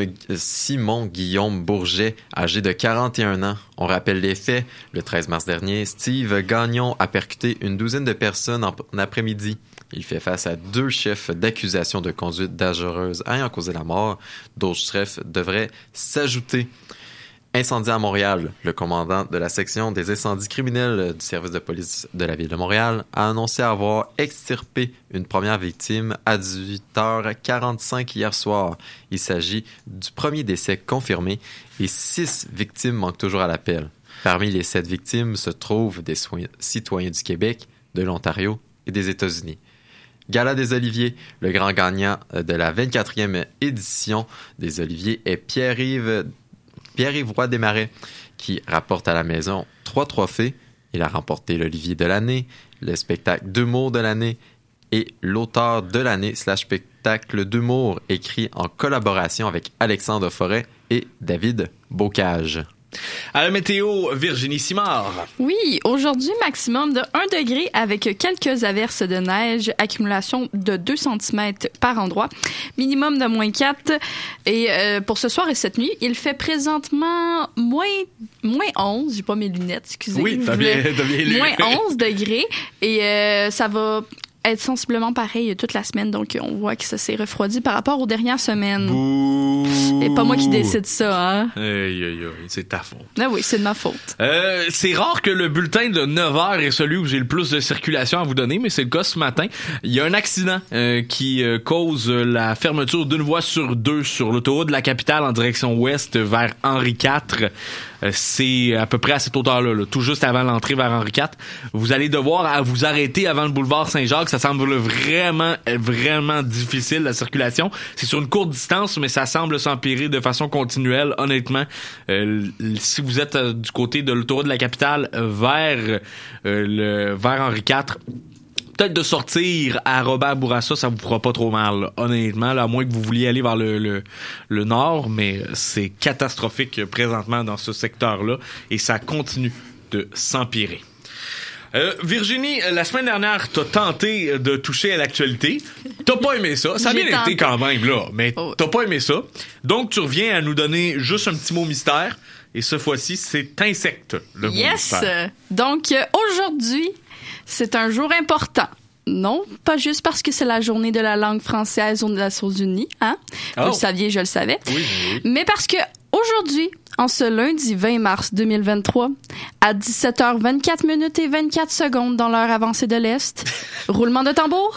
Simon Guillaume Bourget, âgé de quarante et un ans. On rappelle les faits. Le treize mars dernier, Steve Gagnon a percuté une douzaine de personnes en après-midi. Il fait face à deux chefs d'accusation de conduite dangereuse ayant causé la mort. D'autres chefs devraient s'ajouter. Incendie à Montréal. Le commandant de la section des incendies criminels du service de police de la ville de Montréal a annoncé avoir extirpé une première victime à dix-huit heures quarante-cinq hier soir. Il s'agit du premier décès confirmé et six victimes manquent toujours à l'appel. Parmi les sept victimes se trouvent des citoyens du Québec, de l'Ontario et des États-Unis. Gala des Oliviers. Le grand gagnant de la vingt-quatrième édition des Oliviers est Pierre-Yves Pierre-Yves Roy Desmarais, qui rapporte à la maison trois trophées. Il a remporté l'Olivier de l'année, le spectacle d'humour de l'année et l'auteur de l'année slash spectacle d'humour écrit en collaboration avec Alexandre Forêt et David Bocage. À la météo, Virginie Simard. Oui, aujourd'hui, maximum de un degré avec quelques averses de neige, accumulation de deux centimètres par endroit, minimum de moins quatre. Et euh, pour ce soir et cette nuit, il fait présentement moins, moins onze, j'ai pas mes lunettes, excusez. Oui, t'as bien, t'as bien lu. Moins onze degrés et euh, ça va être sensiblement pareil toute la semaine, donc on voit que ça s'est refroidi par rapport aux dernières semaines. Bouh. Et pas moi qui décide ça, hein? Aïe, aïe, aïe, c'est ta faute. Ah oui, c'est de ma faute. Euh, c'est rare que le bulletin de neuf heures est celui où j'ai le plus de circulation à vous donner, mais c'est le cas ce matin. Il y a un accident euh, qui euh, cause la fermeture d'une voie sur deux sur l'autoroute de la capitale en direction ouest vers Henri quatre. Euh, c'est à peu près à cette hauteur-là, là, tout juste avant l'entrée vers Henri quatre. Vous allez devoir à vous arrêter avant le boulevard Saint-Jacques. Ça semble vraiment, vraiment difficile, la circulation. C'est sur une courte distance, mais ça semble s'empirer de façon continuelle, honnêtement. Euh, si vous êtes euh, du côté de l'autoroute de la capitale vers, euh, le, vers Henri quatre, peut-être de sortir à Robert Bourassa, ça vous fera pas trop mal, là, honnêtement, là, à moins que vous vouliez aller vers le, le, le nord, mais c'est catastrophique présentement dans ce secteur-là et ça continue de s'empirer. Euh, Virginie, la semaine dernière, t'as tenté de toucher à l'actualité. T'as pas aimé ça. Ça a bien été quand même, là, mais oh. T'as pas aimé ça. Donc, tu reviens à nous donner juste un petit mot mystère. Et ce fois-ci, c'est insecte, le mot yes. mystère. Yes! Donc, euh, aujourd'hui, c'est un jour important. Non, pas juste parce que c'est la journée de la langue française aux Nations Unies, hein? Oh. Vous le saviez, je le savais. Oui, oui. Mais parce que aujourd'hui, en ce lundi vingt mars deux mille vingt-trois, à dix-sept heures vingt-quatre minutes et vingt-quatre secondes dans l'heure avancée de l'Est, roulement de tambour,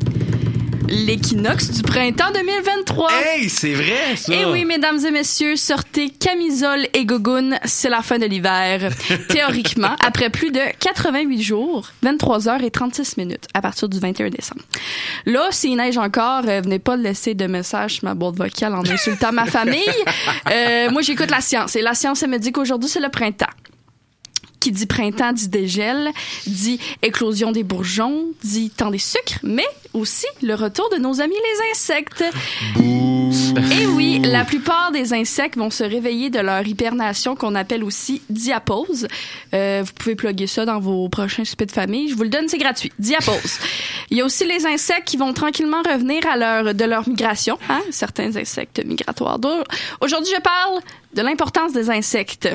l'équinoxe du printemps deux mille vingt-trois. Hey, c'est vrai, ça! Eh oui, mesdames et messieurs, sortez camisole et gogoune, c'est la fin de l'hiver. Théoriquement, après plus de quatre-vingt-huit jours, vingt-trois heures et trente-six minutes, à partir du vingt et un décembre. Là, s'il neige encore, euh, venez pas laisser de message sur ma boîte vocale en insultant ma famille. Euh, moi, j'écoute la science, et la science, elle me dit qu'aujourd'hui, c'est le printemps. Qui dit printemps dit dégel, dit éclosion des bourgeons, dit temps des sucres, mais aussi le retour de nos amis les insectes. Bouh. Et oui, la plupart des insectes vont se réveiller de leur hibernation qu'on appelle aussi diapause. Euh, vous pouvez plugger ça dans vos prochains soupers de famille. Je vous le donne, c'est gratuit. Diapause. Il y a aussi les insectes qui vont tranquillement revenir à leur, de leur migration. Hein? Certains insectes migratoires. Aujourd'hui, je parle de l'importance des insectes.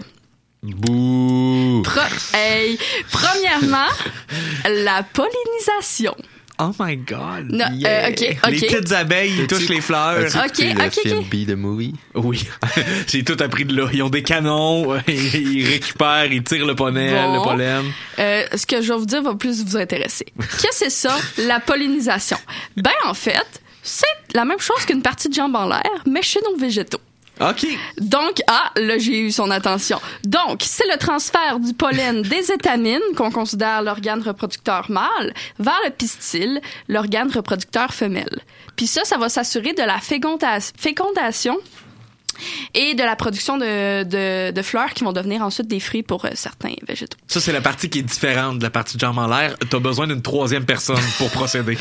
Bouh! Pro- hey, premièrement, la pollinisation. Oh my God. Non, Yeah. euh, ok, ok. Les petites abeilles, ils touchent les fleurs. As-tu Ok, écouté le ok, film ok. Be the Movie? Oui. J'ai tout appris de là. Ils ont des canons, ils ils récupèrent, ils tirent le pollen, Bon. le pollen. Euh, ce que je vais vous dire va plus vous intéresser. Qu'est-ce que c'est ça, la pollinisation? Ben, en fait, c'est la même chose qu'une partie de jambes en l'air, mais chez nos végétaux. OK. Donc, ah, là, j'ai eu son attention. Donc, c'est le transfert du pollen des étamines, qu'on considère l'organe reproducteur mâle, vers le pistil, l'organe reproducteur femelle. Puis ça, ça va s'assurer de la féconda- fécondation et de la production de, de, de fleurs qui vont devenir ensuite des fruits pour euh, certains végétaux. Ça, c'est la partie qui est différente de la partie de jambes en l'air. T'as besoin d'une troisième personne pour procéder.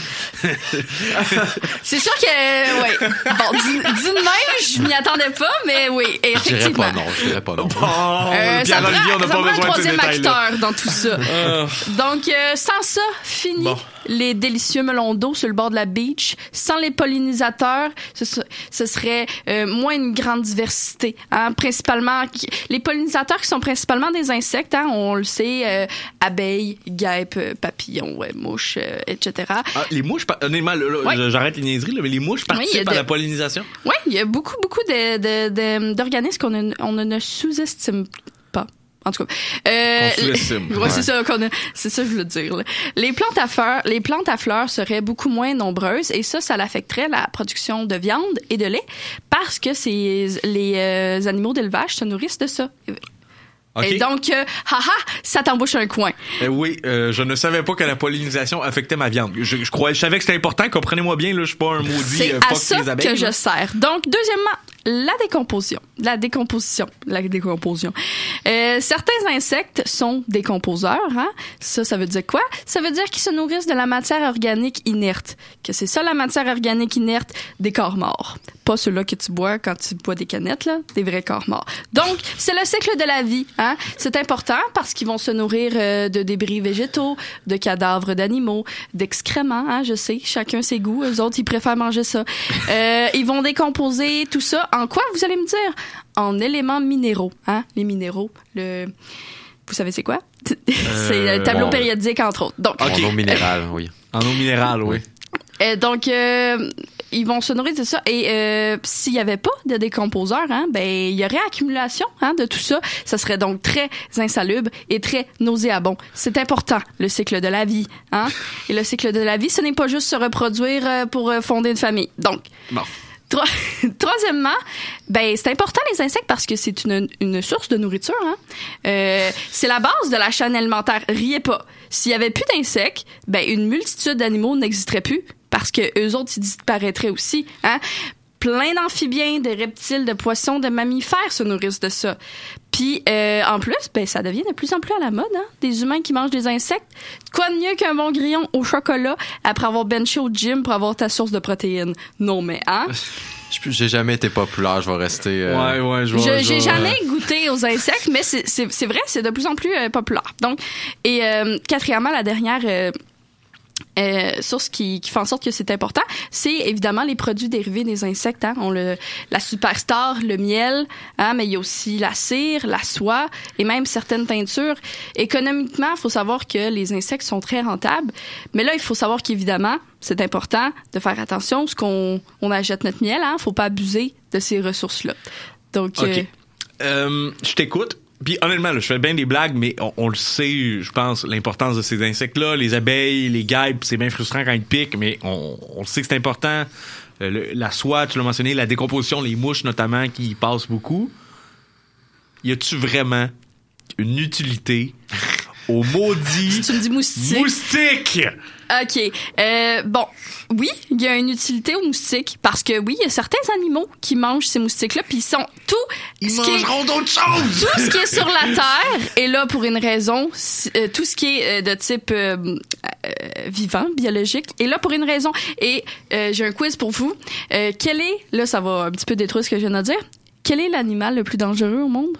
C'est sûr que, euh, ouais. Bon, dit, dit de même, je m'y attendais pas, mais oui, Je dirais effectivement. pas non, je dirais pas non. Bon, Euh, ça Pierre-Olivier, prend, on n'a ça pas prend un besoin de ces troisième détails-là. acteur dans tout ça. Euh, Donc, euh, sans ça, fini Bon. les délicieux melons d'eau sur le bord de la beach. Sans les pollinisateurs, ce, se- ce serait euh, moins une grande diversité. Hein? Principalement, qui- les pollinisateurs qui sont principalement des insectes, hein, on le sait, euh, abeilles, guêpes, euh, papillons, ouais, mouches, euh, et cetera. ah, les mouches, par- honnêtement, là, là, Ouais. j'arrête les niaiseries, là, mais les mouches Oui, il y a participent de- à la pollinisation. Oui, il y a beaucoup, beaucoup de, de, de- d'organismes qu'on ne, on ne sous-estime pas. En tout cas, euh, Qu'on sous-estime. ouais, Ouais. c'est ça qu'on a, c'est ça que je veux dire. Là. Les plantes à fleurs, les plantes à fleurs seraient beaucoup moins nombreuses et ça, ça l'affecterait la production de viande et de lait parce que c'est les euh, animaux d'élevage se nourrissent de ça. OK. Et donc, euh, haha, ça t'embouche un coin. Euh, oui, euh, je ne savais pas que la pollinisation affectait ma viande. Je, je croyais, je savais que c'était important. Comprenez-moi bien, là, je suis pas un maudit C'est euh, à fuck ça les abeilles. que je là. sers. Donc, deuxièmement, la décomposition. La décomposition. La décomposition. Euh, certains insectes sont décomposeurs. Hein? Ça, ça veut dire quoi? Ça veut dire qu'ils se nourrissent de la matière organique inerte. Que c'est ça, la matière organique inerte des corps morts. Pas ceux-là que tu bois quand tu bois des canettes, là, des vrais corps morts. Donc, c'est le cycle de la vie. Hein? C'est important parce qu'ils vont se nourrir euh, de débris végétaux, de cadavres d'animaux, d'excréments. Hein? Je sais, chacun ses goûts. Eux autres, ils préfèrent manger ça. Euh, ils vont décomposer tout ça. En quoi, vous allez me dire? En éléments minéraux. Hein? Les minéraux, le... Vous savez c'est quoi? C'est le tableau bon. périodique, entre autres. Donc, En eau minérale, oui. En eau minérale, oui. Euh, donc, euh, ils vont se nourrir de ça. Et euh, s'il y avait pas de décomposeurs, hein, ben il y aurait accumulation hein, de tout ça. Ça serait donc très insalubre et très nauséabond. C'est important, le cycle de la vie. Hein? Et le cycle de la vie, ce n'est pas juste se reproduire euh, pour euh, fonder une famille. Donc, Bon. Tro- Troisièmement, ben c'est important les insectes parce que c'est une, une source de nourriture. Hein? Euh, c'est la base de la chaîne alimentaire. Riez pas. S'il y avait plus d'insectes, ben une multitude d'animaux n'existerait plus parce que eux autres ils disparaîtraient aussi. Hein? Plein d'amphibiens, de reptiles, de poissons, de mammifères se nourrissent de ça. Puis euh, en plus, ben ça devient de plus en plus à la mode, hein? Des humains qui mangent des insectes. Quoi de mieux qu'un bon grillon au chocolat après avoir benché au gym pour avoir ta source de protéines? Non mais hein? Je- J'ai jamais été populaire, je vais rester. euh, Ouais, ouais, je Je- vois. J'ai jamais goûté aux insectes, mais c'est- c'est c'est vrai, c'est de plus en plus euh, populaire. Donc, et euh, quatrièmement, la dernière euh, euh, source qui, qui fait en sorte que c'est important, c'est évidemment les produits dérivés des insectes. Hein. On le, la superstar, le miel, hein, mais il y a aussi la cire, la soie et même certaines teintures. Économiquement, il faut savoir que les insectes sont très rentables, mais là, il faut savoir qu'évidemment, c'est important de faire attention parce qu'on on achète notre miel. Hein, faut pas abuser de ces ressources-là. Donc, OK. euh, Euh, je t'écoute. Puis honnêtement, là, je fais bien des blagues, mais on, on le sait, je pense, l'importance de ces insectes-là. Les abeilles, les guêpes, c'est bien frustrant quand ils piquent, mais on, on le sait que c'est important. Euh, le- la soie, tu l'as mentionné, la décomposition, les mouches notamment, qui y passent beaucoup. Y a-tu vraiment une utilité au maudit tu me dis moustique. moustique? OK. Euh, bon, oui, il y a une utilité aux moustiques parce que oui, il y a certains animaux qui mangent ces moustiques-là, puis ils sont tout. Ils ce qui est- mangeront d'autres choses! Tout ce qui est sur la terre est là pour une raison. Si- euh, tout ce qui est euh, de type euh, euh, vivant, biologique, est là pour une raison. Et euh, j'ai un quiz pour vous. Euh, quel est, là, ça va un petit peu détruire ce que je viens de dire. Quel est l'animal le plus dangereux au monde?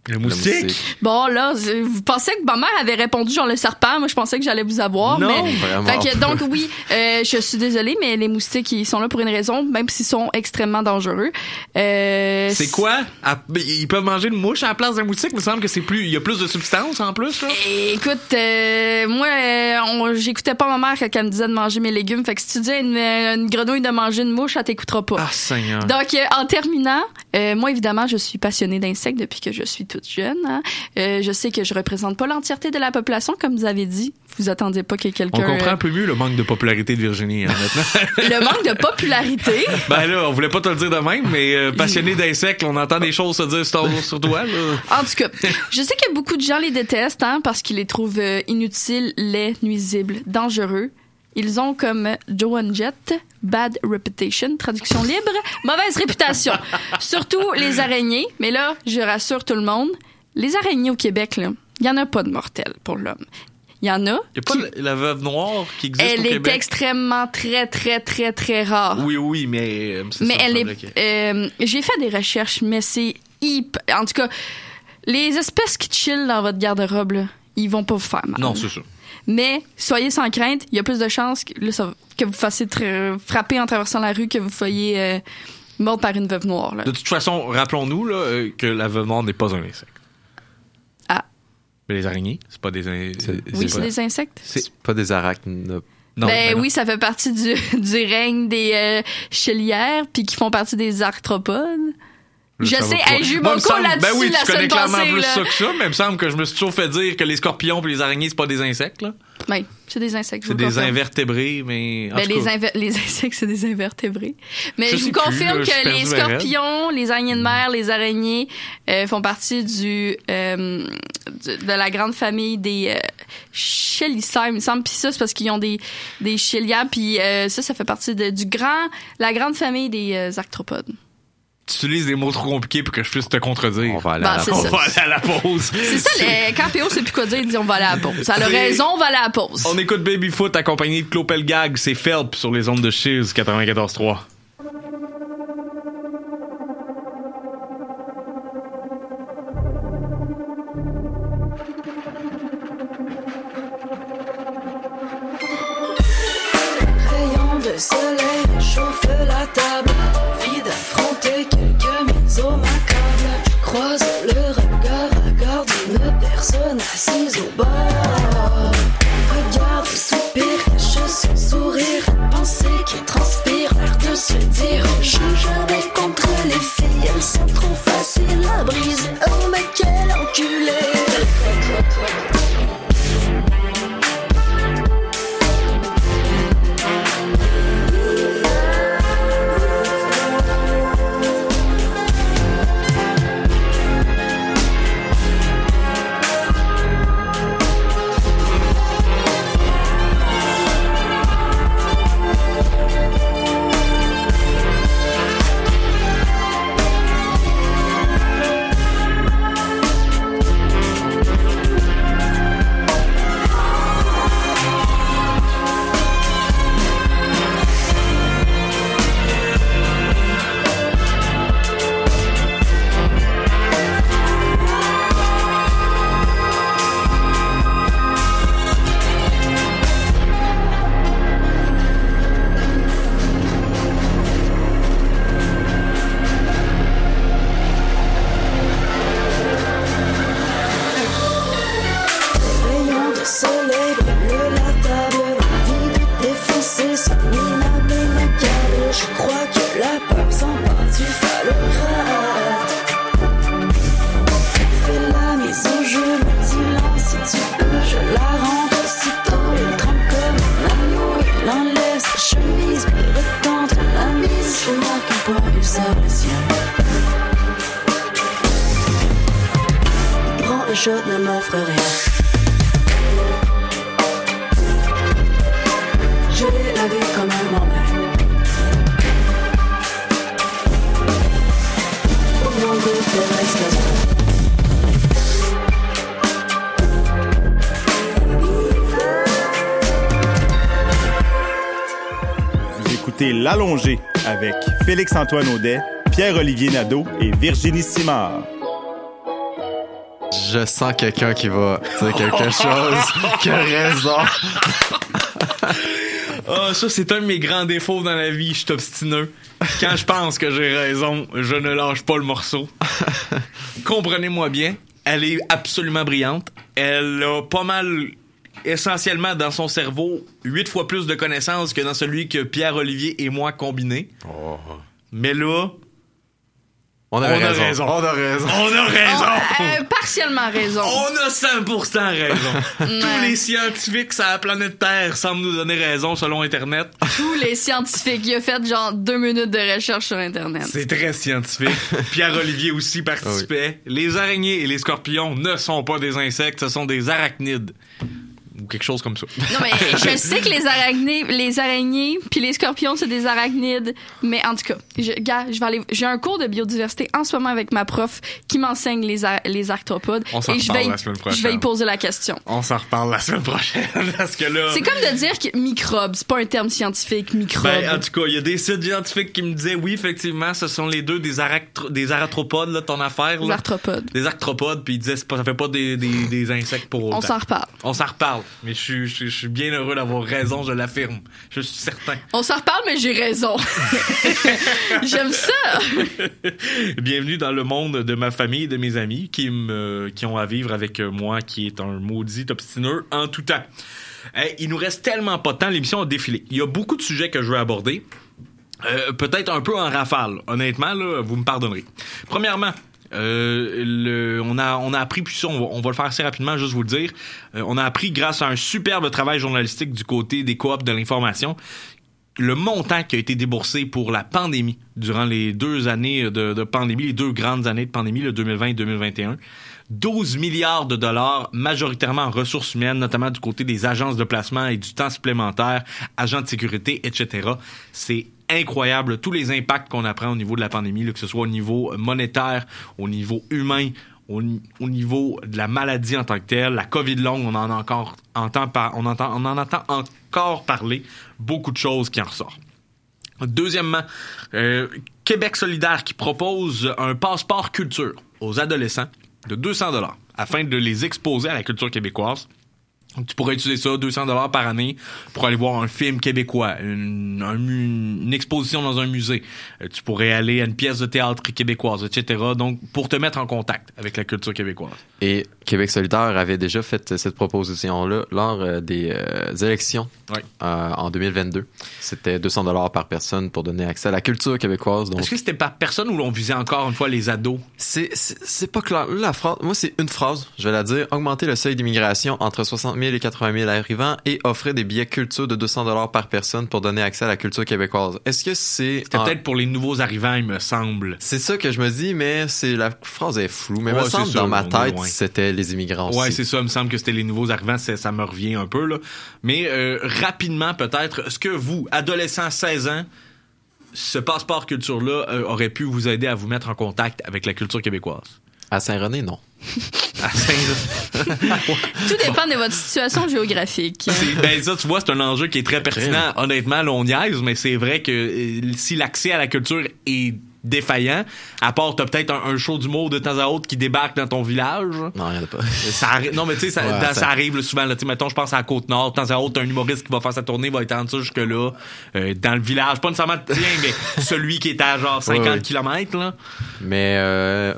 Le moustique? Bon, là, vous pensez que ma mère avait répondu genre le serpent. Moi, je pensais que j'allais vous avoir. Non, mais... vraiment. Fait que, donc, oui, euh, je suis désolée, mais les moustiques, ils sont là pour une raison, même s'ils sont extrêmement dangereux. Euh, c'est quoi? À... Ils peuvent manger une mouche à la place d'un moustique? Il me semble que c'est plus... Il y a plus de substances en plus, là. Écoute, euh, moi, euh, on... j'écoutais pas ma mère quand elle me disait de manger mes légumes. Fait que si tu dis à une, une grenouille de manger une mouche, elle t'écoutera pas. Ah, Seigneur. Donc, euh, en terminant, euh, moi, évidemment, je suis passionnée d'insectes depuis que je suis toute jeune. Hein. Euh, je sais que je représente pas l'entièreté de la population, comme vous avez dit. Vous attendiez pas que quelqu'un... On comprend euh... un peu mieux le manque de popularité de Virginie, hein, maintenant. Le manque de popularité? Ben là, on voulait pas te le dire de même, mais euh, passionné d'insectes, on entend des choses se dire sur, sur toi, là. En tout cas, je sais que beaucoup de gens les détestent, hein, parce qu'ils les trouvent euh, inutiles, laids, nuisibles, dangereux. Ils ont comme Joan Jett, bad reputation, traduction libre, mauvaise réputation. Surtout les araignées. Mais là, je rassure tout le monde, les araignées au Québec, là, il y en a pas de mortels pour l'homme. Il y en a. Il y a pas qui... la veuve noire qui existe elle au Québec? Elle est extrêmement très, très, très, très rare. Oui, oui, mais... Euh, mais elle est... Euh, j'ai fait des recherches, mais c'est hyper... En tout cas, les espèces qui chillent dans votre garde-robe, là, ils vont pas vous faire mal. Non, c'est ça. Mais soyez sans crainte, il y a plus de chances que, là, ça, que vous fassiez tra- frapper en traversant la rue que vous soyez euh, mort par une veuve noire. Là. De toute façon, rappelons-nous là, euh, que la veuve noire n'est pas un insecte. Ah. Mais les araignées, c'est pas des insectes. Oui, c'est des insectes. C'est pas des arachnopodes. Non, ben, ben oui, ça fait partie du, du règne des euh, chélières, puis qui font partie des arthropodes. Je, je sais, hey, j'ai eu mon cours là-dessus ben oui, la tu connais semaine clairement passée, plus là. ça que ça, mais il me semble que je me suis toujours fait dire que les scorpions et les araignées, c'est pas des insectes, là. Oui, c'est des insectes. C'est des invertébrés, mais... Ben, les, inver- les insectes, c'est des invertébrés. Mais je, je vous confirme plus, que les scorpions, les araignées de mer, les araignées euh, font partie du, euh, du de la grande famille des euh, chélicères, il me semble. Puis ça, c'est parce qu'ils ont des, des chélières. Puis euh, ça, ça fait partie de, du grand, la grande famille des euh, arthropodes. Tu utilises des mots trop compliqués pour que je puisse te contredire. On va aller, ben, à, la on va aller à la pause. C'est ça, les, quand P O sait plus quoi dire, il dit on va aller à la pause. Ça a raison, on va aller à la pause. On écoute Babyfoot accompagné de Claude Pelgag, c'est Phelps sur les ondes de Chiz quatre-vingt-quatorze trois. Rayon de soleil chauffe la table. Vie d'affronter quelques mises au macabre. Je croise le regard, regarde une personne assise au bord. Regarde, soupir, cache son sourire. Pensée qui transpire, l'air de se dire je joue jamais contre les filles, elles sont trop faciles à briser. Oh mais quel enculé. shot ne m'offre rien. Je l'ai lavé comme un moment. Au nom de Thérèse. Vous écoutez L'Allongé avec Félix-Antoine Audet, Pierre-Olivier Nadeau et Virginie Simard. Je sens quelqu'un qui va dire quelque chose qui a raison. Ah, oh, ça, c'est un de mes grands défauts dans la vie. Je suis obstineux. Quand je pense que j'ai raison, je ne lâche pas le morceau. Comprenez-moi bien, elle est absolument brillante. Elle a pas mal, essentiellement, dans son cerveau, huit fois plus de connaissances que dans celui que Pierre-Olivier et moi combinés. Oh. Mais là... On a, on raison. a raison. On a raison. On a raison. On, euh, partiellement raison. On a cent pour cent raison. Tous les scientifiques sur la planète Terre semblent nous donner raison selon Internet. Tous les scientifiques. Il a fait genre deux minutes de recherche sur Internet. C'est très scientifique. Pierre-Olivier aussi participait. Oui. Les araignées et les scorpions ne sont pas des insectes, ce sont des arachnides. Ou quelque chose comme ça. Non, mais je sais que les araignées, les araignées puis les scorpions, c'est des arachnides. Mais en tout cas, je, gars, je vais aller, j'ai un cours de biodiversité en ce moment avec ma prof qui m'enseigne les, a, les arthropodes. On s'en et reparle je vais, la semaine prochaine. Je vais y poser la question. On s'en reparle la semaine prochaine. Parce que là... C'est comme de dire que microbes, c'est pas un terme scientifique, microbes. Ben, en tout cas, il y a des sites scientifiques qui me disaient, oui, effectivement, ce sont les deux des, aractro- des arthropodes, là, ton affaire. Là. Des arthropodes. Des arthropodes, puis ils disaient, c'est pas, ça fait pas des, des, des insectes pour autant. On s'en reparle. On s'en reparle. Mais je suis, je, je suis bien heureux d'avoir raison, je l'affirme. Je suis certain. On s'en reparle, mais j'ai raison. J'aime ça. Bienvenue dans le monde de ma famille et de mes amis qui me, qui ont à vivre avec moi, qui est un maudit obstineux en tout temps. Hey, il nous reste tellement pas de temps, l'émission a défilé. Il y a beaucoup de sujets que je veux aborder. Euh, peut-être un peu en rafale. Honnêtement, là, vous me pardonnerez. Premièrement, Euh, le, on a on a appris, puis ça on va, on va le faire assez rapidement, juste vous le dire, euh, on a appris grâce à un superbe travail journalistique du côté des coops de l'information, le montant qui a été déboursé pour la pandémie durant les deux années de, de pandémie, les deux grandes années de pandémie, le deux mille vingt et deux mille vingt et un. douze milliards de dollars, majoritairement en ressources humaines, notamment du côté des agences de placement et du temps supplémentaire, agents de sécurité, et cetera. C'est incroyable, tous les impacts qu'on apprend au niveau de la pandémie, là, que ce soit au niveau monétaire, au niveau humain, au, au niveau de la maladie en tant que telle, la COVID longue, on en a encore entend par, on entend, on en entend encore parler, beaucoup de choses qui en ressortent. Deuxièmement, euh, Québec solidaire qui propose un passeport culture aux adolescents de deux cents dollars afin de les exposer à la culture québécoise. Tu pourrais utiliser ça, deux cents dollars par année, pour aller voir un film québécois, une, un, une exposition dans un musée. Euh, tu pourrais aller à une pièce de théâtre québécoise, et cetera. Donc, pour te mettre en contact avec la culture québécoise. Et Québec solidaire avait déjà fait cette proposition-là lors euh, des euh, élections oui. euh, en deux mille vingt-deux. C'était deux cents dollars par personne pour donner accès à la culture québécoise. Donc... Est-ce que c'était par personne ou l'on visait encore une fois les ados? C'est, c'est, c'est pas clair. La phrase, moi, c'est une phrase, je vais la dire. Augmenter le seuil d'immigration entre soixante mille et quatre-vingt mille arrivants et offrir des billets culture de deux cents dollars par personne pour donner accès à la culture québécoise. Est-ce que c'est... C'était en... peut-être pour les nouveaux arrivants, il me semble. C'est ça que je me dis, mais c'est la phrase est floue. Mais ouais, il me semble, sûr, dans ma tête, c'était les immigrants ouais, aussi. c'est ça. Il me semble que c'était les nouveaux arrivants. Ça, ça me revient un peu, là. Mais euh, rapidement, peut-être, est-ce que vous, adolescents, seize ans, ce passeport culture-là euh, aurait pu vous aider à vous mettre en contact avec la culture québécoise? À Saint-René, non. À Saint-René. Tout dépend de votre situation géographique. C'est, ben ça, tu vois, c'est un enjeu qui est très pertinent. Honnêtement, là, on niaise, mais c'est vrai que euh, si l'accès à la culture est défaillant, à part t'as peut-être un, un show d'humour de temps à autre qui débarque dans ton village. Non, il y en a pas. Ça arri- non, mais tu sais, ça, ouais, dans, ça... ça arrive là, souvent. Là, mettons, je pense à la Côte-Nord, de temps à autre, t'as un humoriste qui va faire sa tournée, va étendre ça jusque-là, euh, dans le village. Pas nécessairement tien, mais celui qui est à genre cinquante ouais, kilomètres. Là. Mais euh,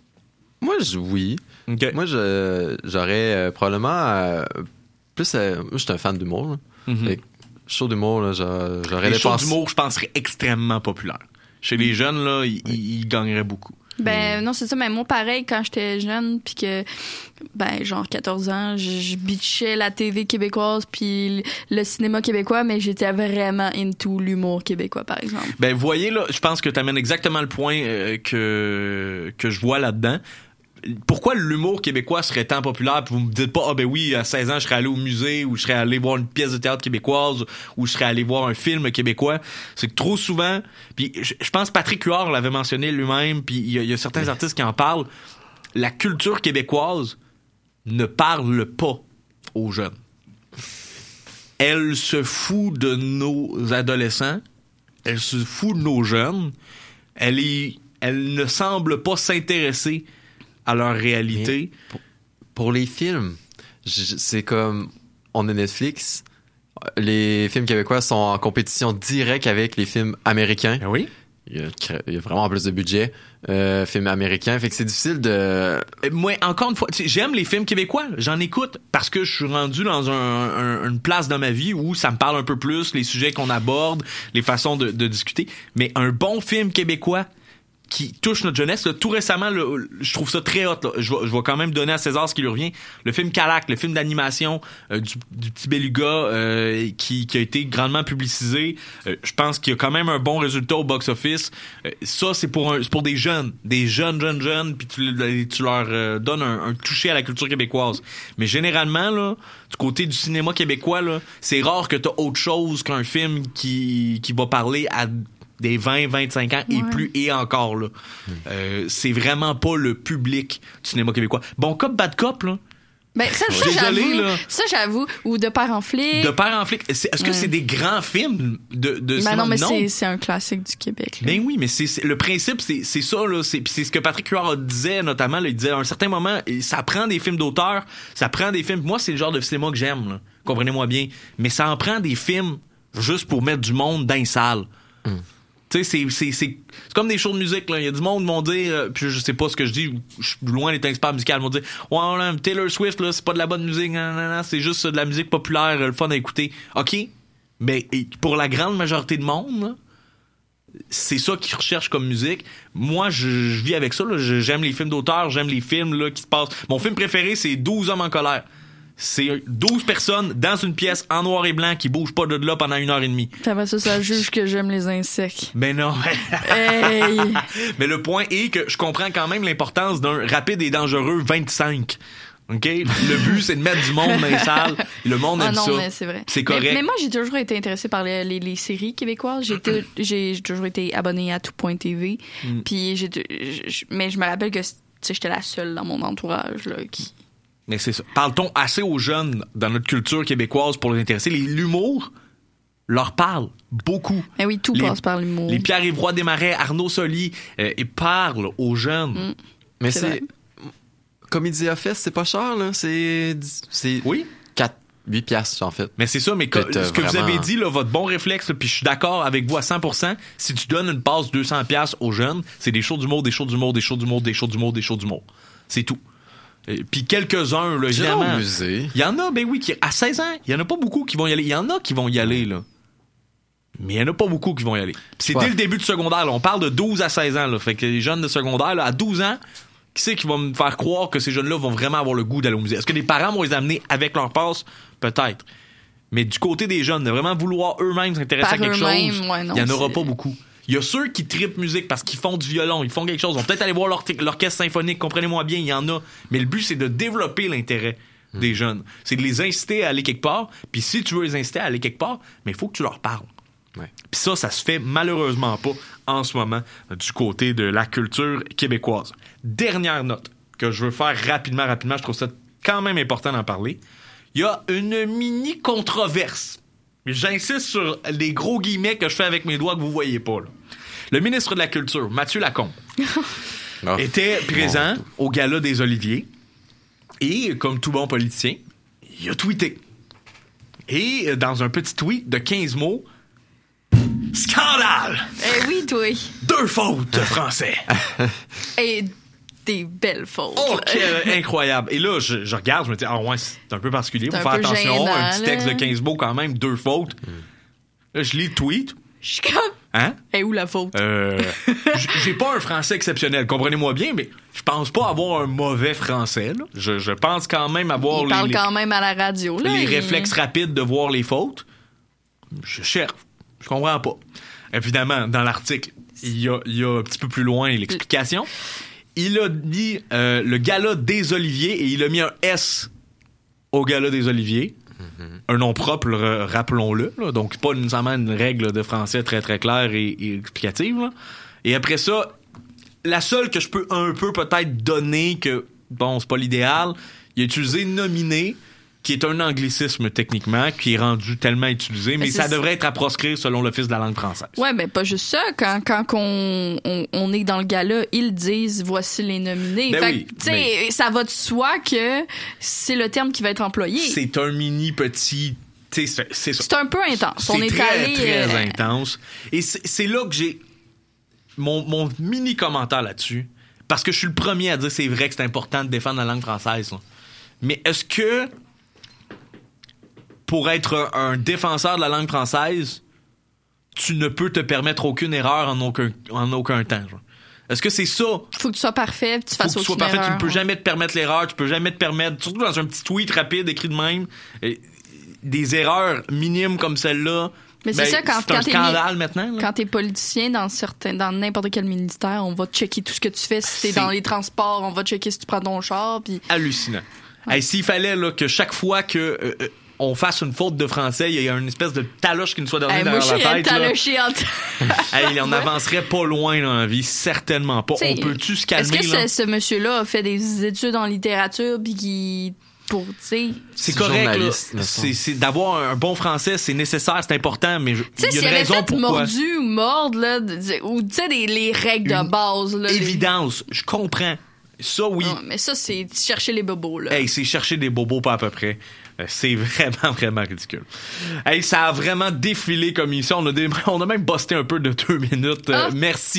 moi, je, oui. Okay. Moi, je, j'aurais euh, probablement euh, plus... Euh, moi, je suis un fan d'humour. Mm-hmm. Fait, show d'humour, là, j'aurais, j'aurais Les shows dépensé... d'humour, je pense, seraient extrêmement populaires. Chez les jeunes, là, ils, ils gagneraient beaucoup. Ben, non, c'est ça. Mais moi, pareil, quand j'étais jeune, puis que, ben, genre quatorze ans, je, je bitchais la T V québécoise puis le cinéma québécois, mais j'étais vraiment into l'humour québécois, par exemple. Ben, vous voyez, là, je pense que t'amènes exactement le point euh, que, que je vois là-dedans. Pourquoi l'humour québécois serait tant populaire puis vous me dites pas ah ben oui à seize ans je serais allé au musée ou je serais allé voir une pièce de théâtre québécoise ou je serais allé voir un film québécois, c'est que trop souvent puis je, je pense Patrick Huard l'avait mentionné lui-même puis il y, y a certains artistes qui en parlent, la culture québécoise ne parle pas aux jeunes. Elle se fout de nos adolescents, elle se fout de nos jeunes, elle est, elle ne semble pas s'intéresser à leur réalité. Pour les films, j- c'est comme... On a Netflix. Les films québécois sont en compétition directe avec les films américains. Ben oui. Il y, a, il y a vraiment plus de budget. Euh, films américains. Fait que c'est difficile de... Moi, encore une fois, tu sais, j'aime les films québécois. J'en écoute parce que je suis rendu dans un, un, une place dans ma vie où ça me parle un peu plus, les sujets qu'on aborde, les façons de, de discuter. Mais un bon film québécois qui touche notre jeunesse, là, tout récemment, là, je trouve ça très hot. Là. Je, vais, je vais quand même donner à César ce qui lui revient. Le film Calac, le film d'animation euh, du, du petit Beluga euh, qui, qui a été grandement publicisé. Euh, je pense qu'il y a quand même un bon résultat au box-office. Euh, ça, c'est pour, un, c'est pour des jeunes, des jeunes, jeunes, jeunes, puis tu, tu leur euh, donnes un, un toucher à la culture québécoise. Mais généralement, là, du côté du cinéma québécois, là, c'est rare que t'as autre chose qu'un film qui, qui va parler à des vingt, vingt-cinq ans et ouais. plus et encore là. Mmh. Euh, c'est vraiment pas le public du cinéma québécois. Bon cop, bad cop, là. Ben, ça, ça, Désolé, j'avoue, là. ça, j'avoue. Ou De Père en flic. De Père en flic. C'est, est-ce que ouais. c'est des grands films de, de ben cinéma? non, mais non. C'est, c'est un classique du Québec. Là. Ben oui, mais c'est, c'est le principe, c'est, c'est ça, là. C'est, c'est ce que Patrick Huard disait, notamment. Là, il disait à un certain moment, ça prend des films d'auteur, ça prend des films. Moi, c'est le genre de cinéma que j'aime, là. Comprenez-moi bien. Mais ça en prend des films juste pour mettre du monde dans les salles. Mm. Tu sais, c'est, c'est, c'est, c'est comme des shows de musique, là. Il y a du monde qui vont dire, euh, puis je sais pas ce que je dis, je suis loin d'être expert musical, ils vont dire, ouais, là, Taylor Swift, là, c'est pas de la bonne musique, non, non, non, c'est juste de la musique populaire, le fun à écouter. OK, mais pour la grande majorité de monde, là, c'est ça qu'ils recherchent comme musique. Moi, je, je vis avec ça, là. J'aime les films d'auteur, j'aime les films, là, qui se passent. Mon film préféré, c'est douze hommes en colère. C'est douze personnes dans une pièce en noir et blanc qui bougent pas de là pendant une heure et demie. Ça, ça, ça juge que j'aime les insectes. Ben non. Hey. Mais le point est que je comprends quand même l'importance d'un rapide et dangereux vingt-cinq. OK? Le but, c'est de mettre du monde dans les salles. Le monde ah aime non, ça. Mais c'est vrai. C'est correct. Mais, mais moi, j'ai toujours été intéressée par les, les, les séries québécoises. J'ai, été, j'ai, j'ai toujours été abonnée à tout point T V. Mm. Puis j'ai, je, mais je me rappelle que j'étais la seule dans mon entourage là, qui... Mais c'est ça. Parle-t-on assez aux jeunes dans notre culture québécoise pour les intéresser? Les, l'humour leur parle beaucoup. Mais oui, tout les, passe par l'humour. Les Pierre-Yves Roy Desmarais, Arnaud Soli, euh, ils parlent aux jeunes. Mm. Mais c'est... c'est... Comédia Fest, c'est pas cher, là. C'est... c'est... Oui. quatre, huit piastres, en fait. Mais c'est ça, mais que, ce que vraiment... vous avez dit, là, votre bon réflexe, là, puis je suis d'accord avec vous à cent pour cent, si tu donnes une passe deux cents piastres aux jeunes, c'est des shows d'humour, des shows d'humour, des shows d'humour, des shows d'humour, des shows d'humour. C'est tout. Puis quelques-uns, là, évidemment. Il y en a, ben oui, qui, à seize ans, il y en a pas beaucoup qui vont y aller. Il y en a qui vont y aller, là. Mais il y en a pas beaucoup qui vont y aller. Puis c'est ouais. dès le début du secondaire, là. On parle de douze à seize ans, là. Fait que les jeunes de secondaire, là, à douze ans, qui c'est qui va me faire croire que ces jeunes-là vont vraiment avoir le goût d'aller au musée? Est-ce que les parents vont les amener avec leur passe? Peut-être. Mais du côté des jeunes, de vraiment vouloir eux-mêmes s'intéresser Par à quelque eux-mêmes, chose, ouais, non, il y en aura c'est... pas beaucoup. Il y a ceux qui trippent musique parce qu'ils font du violon, ils font quelque chose. Ils vont peut-être aller voir l'or- l'orchestre symphonique, comprenez-moi bien, il y en a. Mais le but, c'est de développer l'intérêt mmh. des jeunes. C'est de les inciter à aller quelque part. Puis si tu veux les inciter à aller quelque part, mais il faut que tu leur parles. Ouais. Puis ça, ça se fait malheureusement pas en ce moment du côté de la culture québécoise. Dernière note que je veux faire rapidement, rapidement, je trouve ça quand même important d'en parler. Il y a une mini controverse. J'insiste sur les gros guillemets que je fais avec mes doigts que vous voyez pas, là. Le ministre de la Culture, Mathieu Lacombe, oh. était présent oh. au Gala des Oliviers et, comme tout bon politicien, il a tweeté. Et dans un petit tweet de quinze mots, « Scandale! » Eh oui, toi. Deux fautes français. Et des belles fautes. Oh, quel incroyable. Et là, je, je regarde, je me dis, ah ouais, c'est un peu particulier. Faut faire attention. Gênant, un petit texte là. de quinze mots quand même, deux fautes. Mm. Là, je lis le tweet. Je suis comme... Hein? Et où la faute? Euh, j'ai pas un français exceptionnel, comprenez-moi bien, mais je pense pas avoir un mauvais français, là. Je, je pense quand même avoir... Il les, parle les, quand même à la radio, là. Les il... réflexes rapides de voir les fautes. Je cherche. Je comprends pas. Évidemment, dans l'article, il y a, il y a un petit peu plus loin l'explication. Il a dit euh, le Gala des Oliviers et il a mis un S au Gala des Oliviers. Mm-hmm. Un nom propre, euh, rappelons-le. Là, donc, pas nécessairement une règle de français très, très claire et, et explicative. Là. Et après ça, la seule que je peux un peu peut-être donner que, bon, c'est pas l'idéal, il a utilisé nominé qui est un anglicisme techniquement, qui est rendu tellement utilisé, mais, mais ça devrait être à proscrire selon l'Office de la langue française. Ouais, mais pas juste ça. Quand, quand on, on, on est dans le gala, ils disent « voici les nominés ben ». Fait oui, tu sais, mais... ça va de soi que c'est le terme qui va être employé. C'est un mini petit... C'est, c'est, c'est, c'est un peu intense. C'est on est très, allé, très euh... intense. Et c'est, c'est là que j'ai mon, mon mini commentaire là-dessus, parce que je suis le premier à dire que c'est vrai que c'est important de défendre la langue française. Là. Mais est-ce que pour être un défenseur de la langue française, tu ne peux te permettre aucune erreur en aucun, en aucun temps. Genre. Est-ce que c'est ça? Faut que tu sois parfait, tu fasses aucune erreur. Faut que tu sois parfait, erreur. Tu ne peux jamais te permettre l'erreur, tu peux jamais te permettre, surtout dans un petit tweet rapide écrit de même, des erreurs minimes comme celle-là. Mais c'est ben, ça, quand, c'est un quand scandale t'es, maintenant. Là. Quand t'es politicien dans certains, dans n'importe quel ministère, on va checker tout ce que tu fais. Si t'es c'est... dans les transports, on va checker si tu prends ton char. Puis... hallucinant. Ouais. Hey, s'il fallait là, que chaque fois que euh, euh, on fasse une faute de français, il y a une espèce de taloche qui nous soit donnée hey, derrière la tête. Taloché en t- hey, on n'avancerait pas loin dans la vie, certainement pas. T'sais, on peut-tu se calmer? Est-ce que là? Ce, ce monsieur-là a fait des études en littérature puis qui... Pour, c'est, c'est correct, là. C'est, c'est, d'avoir un bon français, c'est nécessaire, c'est important, mais il y a une raison pourquoi. Mordu ou mordre, là, ou tu sais, les règles une de base. Là, évidence, les... je comprends. Ça, oui. Non, mais ça, c'est chercher les bobos, là. Hey, c'est chercher des bobos, pas à peu près. C'est vraiment, vraiment ridicule. Hey, ça a vraiment défilé comme émission. On a, des... on a même busté un peu de deux minutes. Ah. Euh, merci.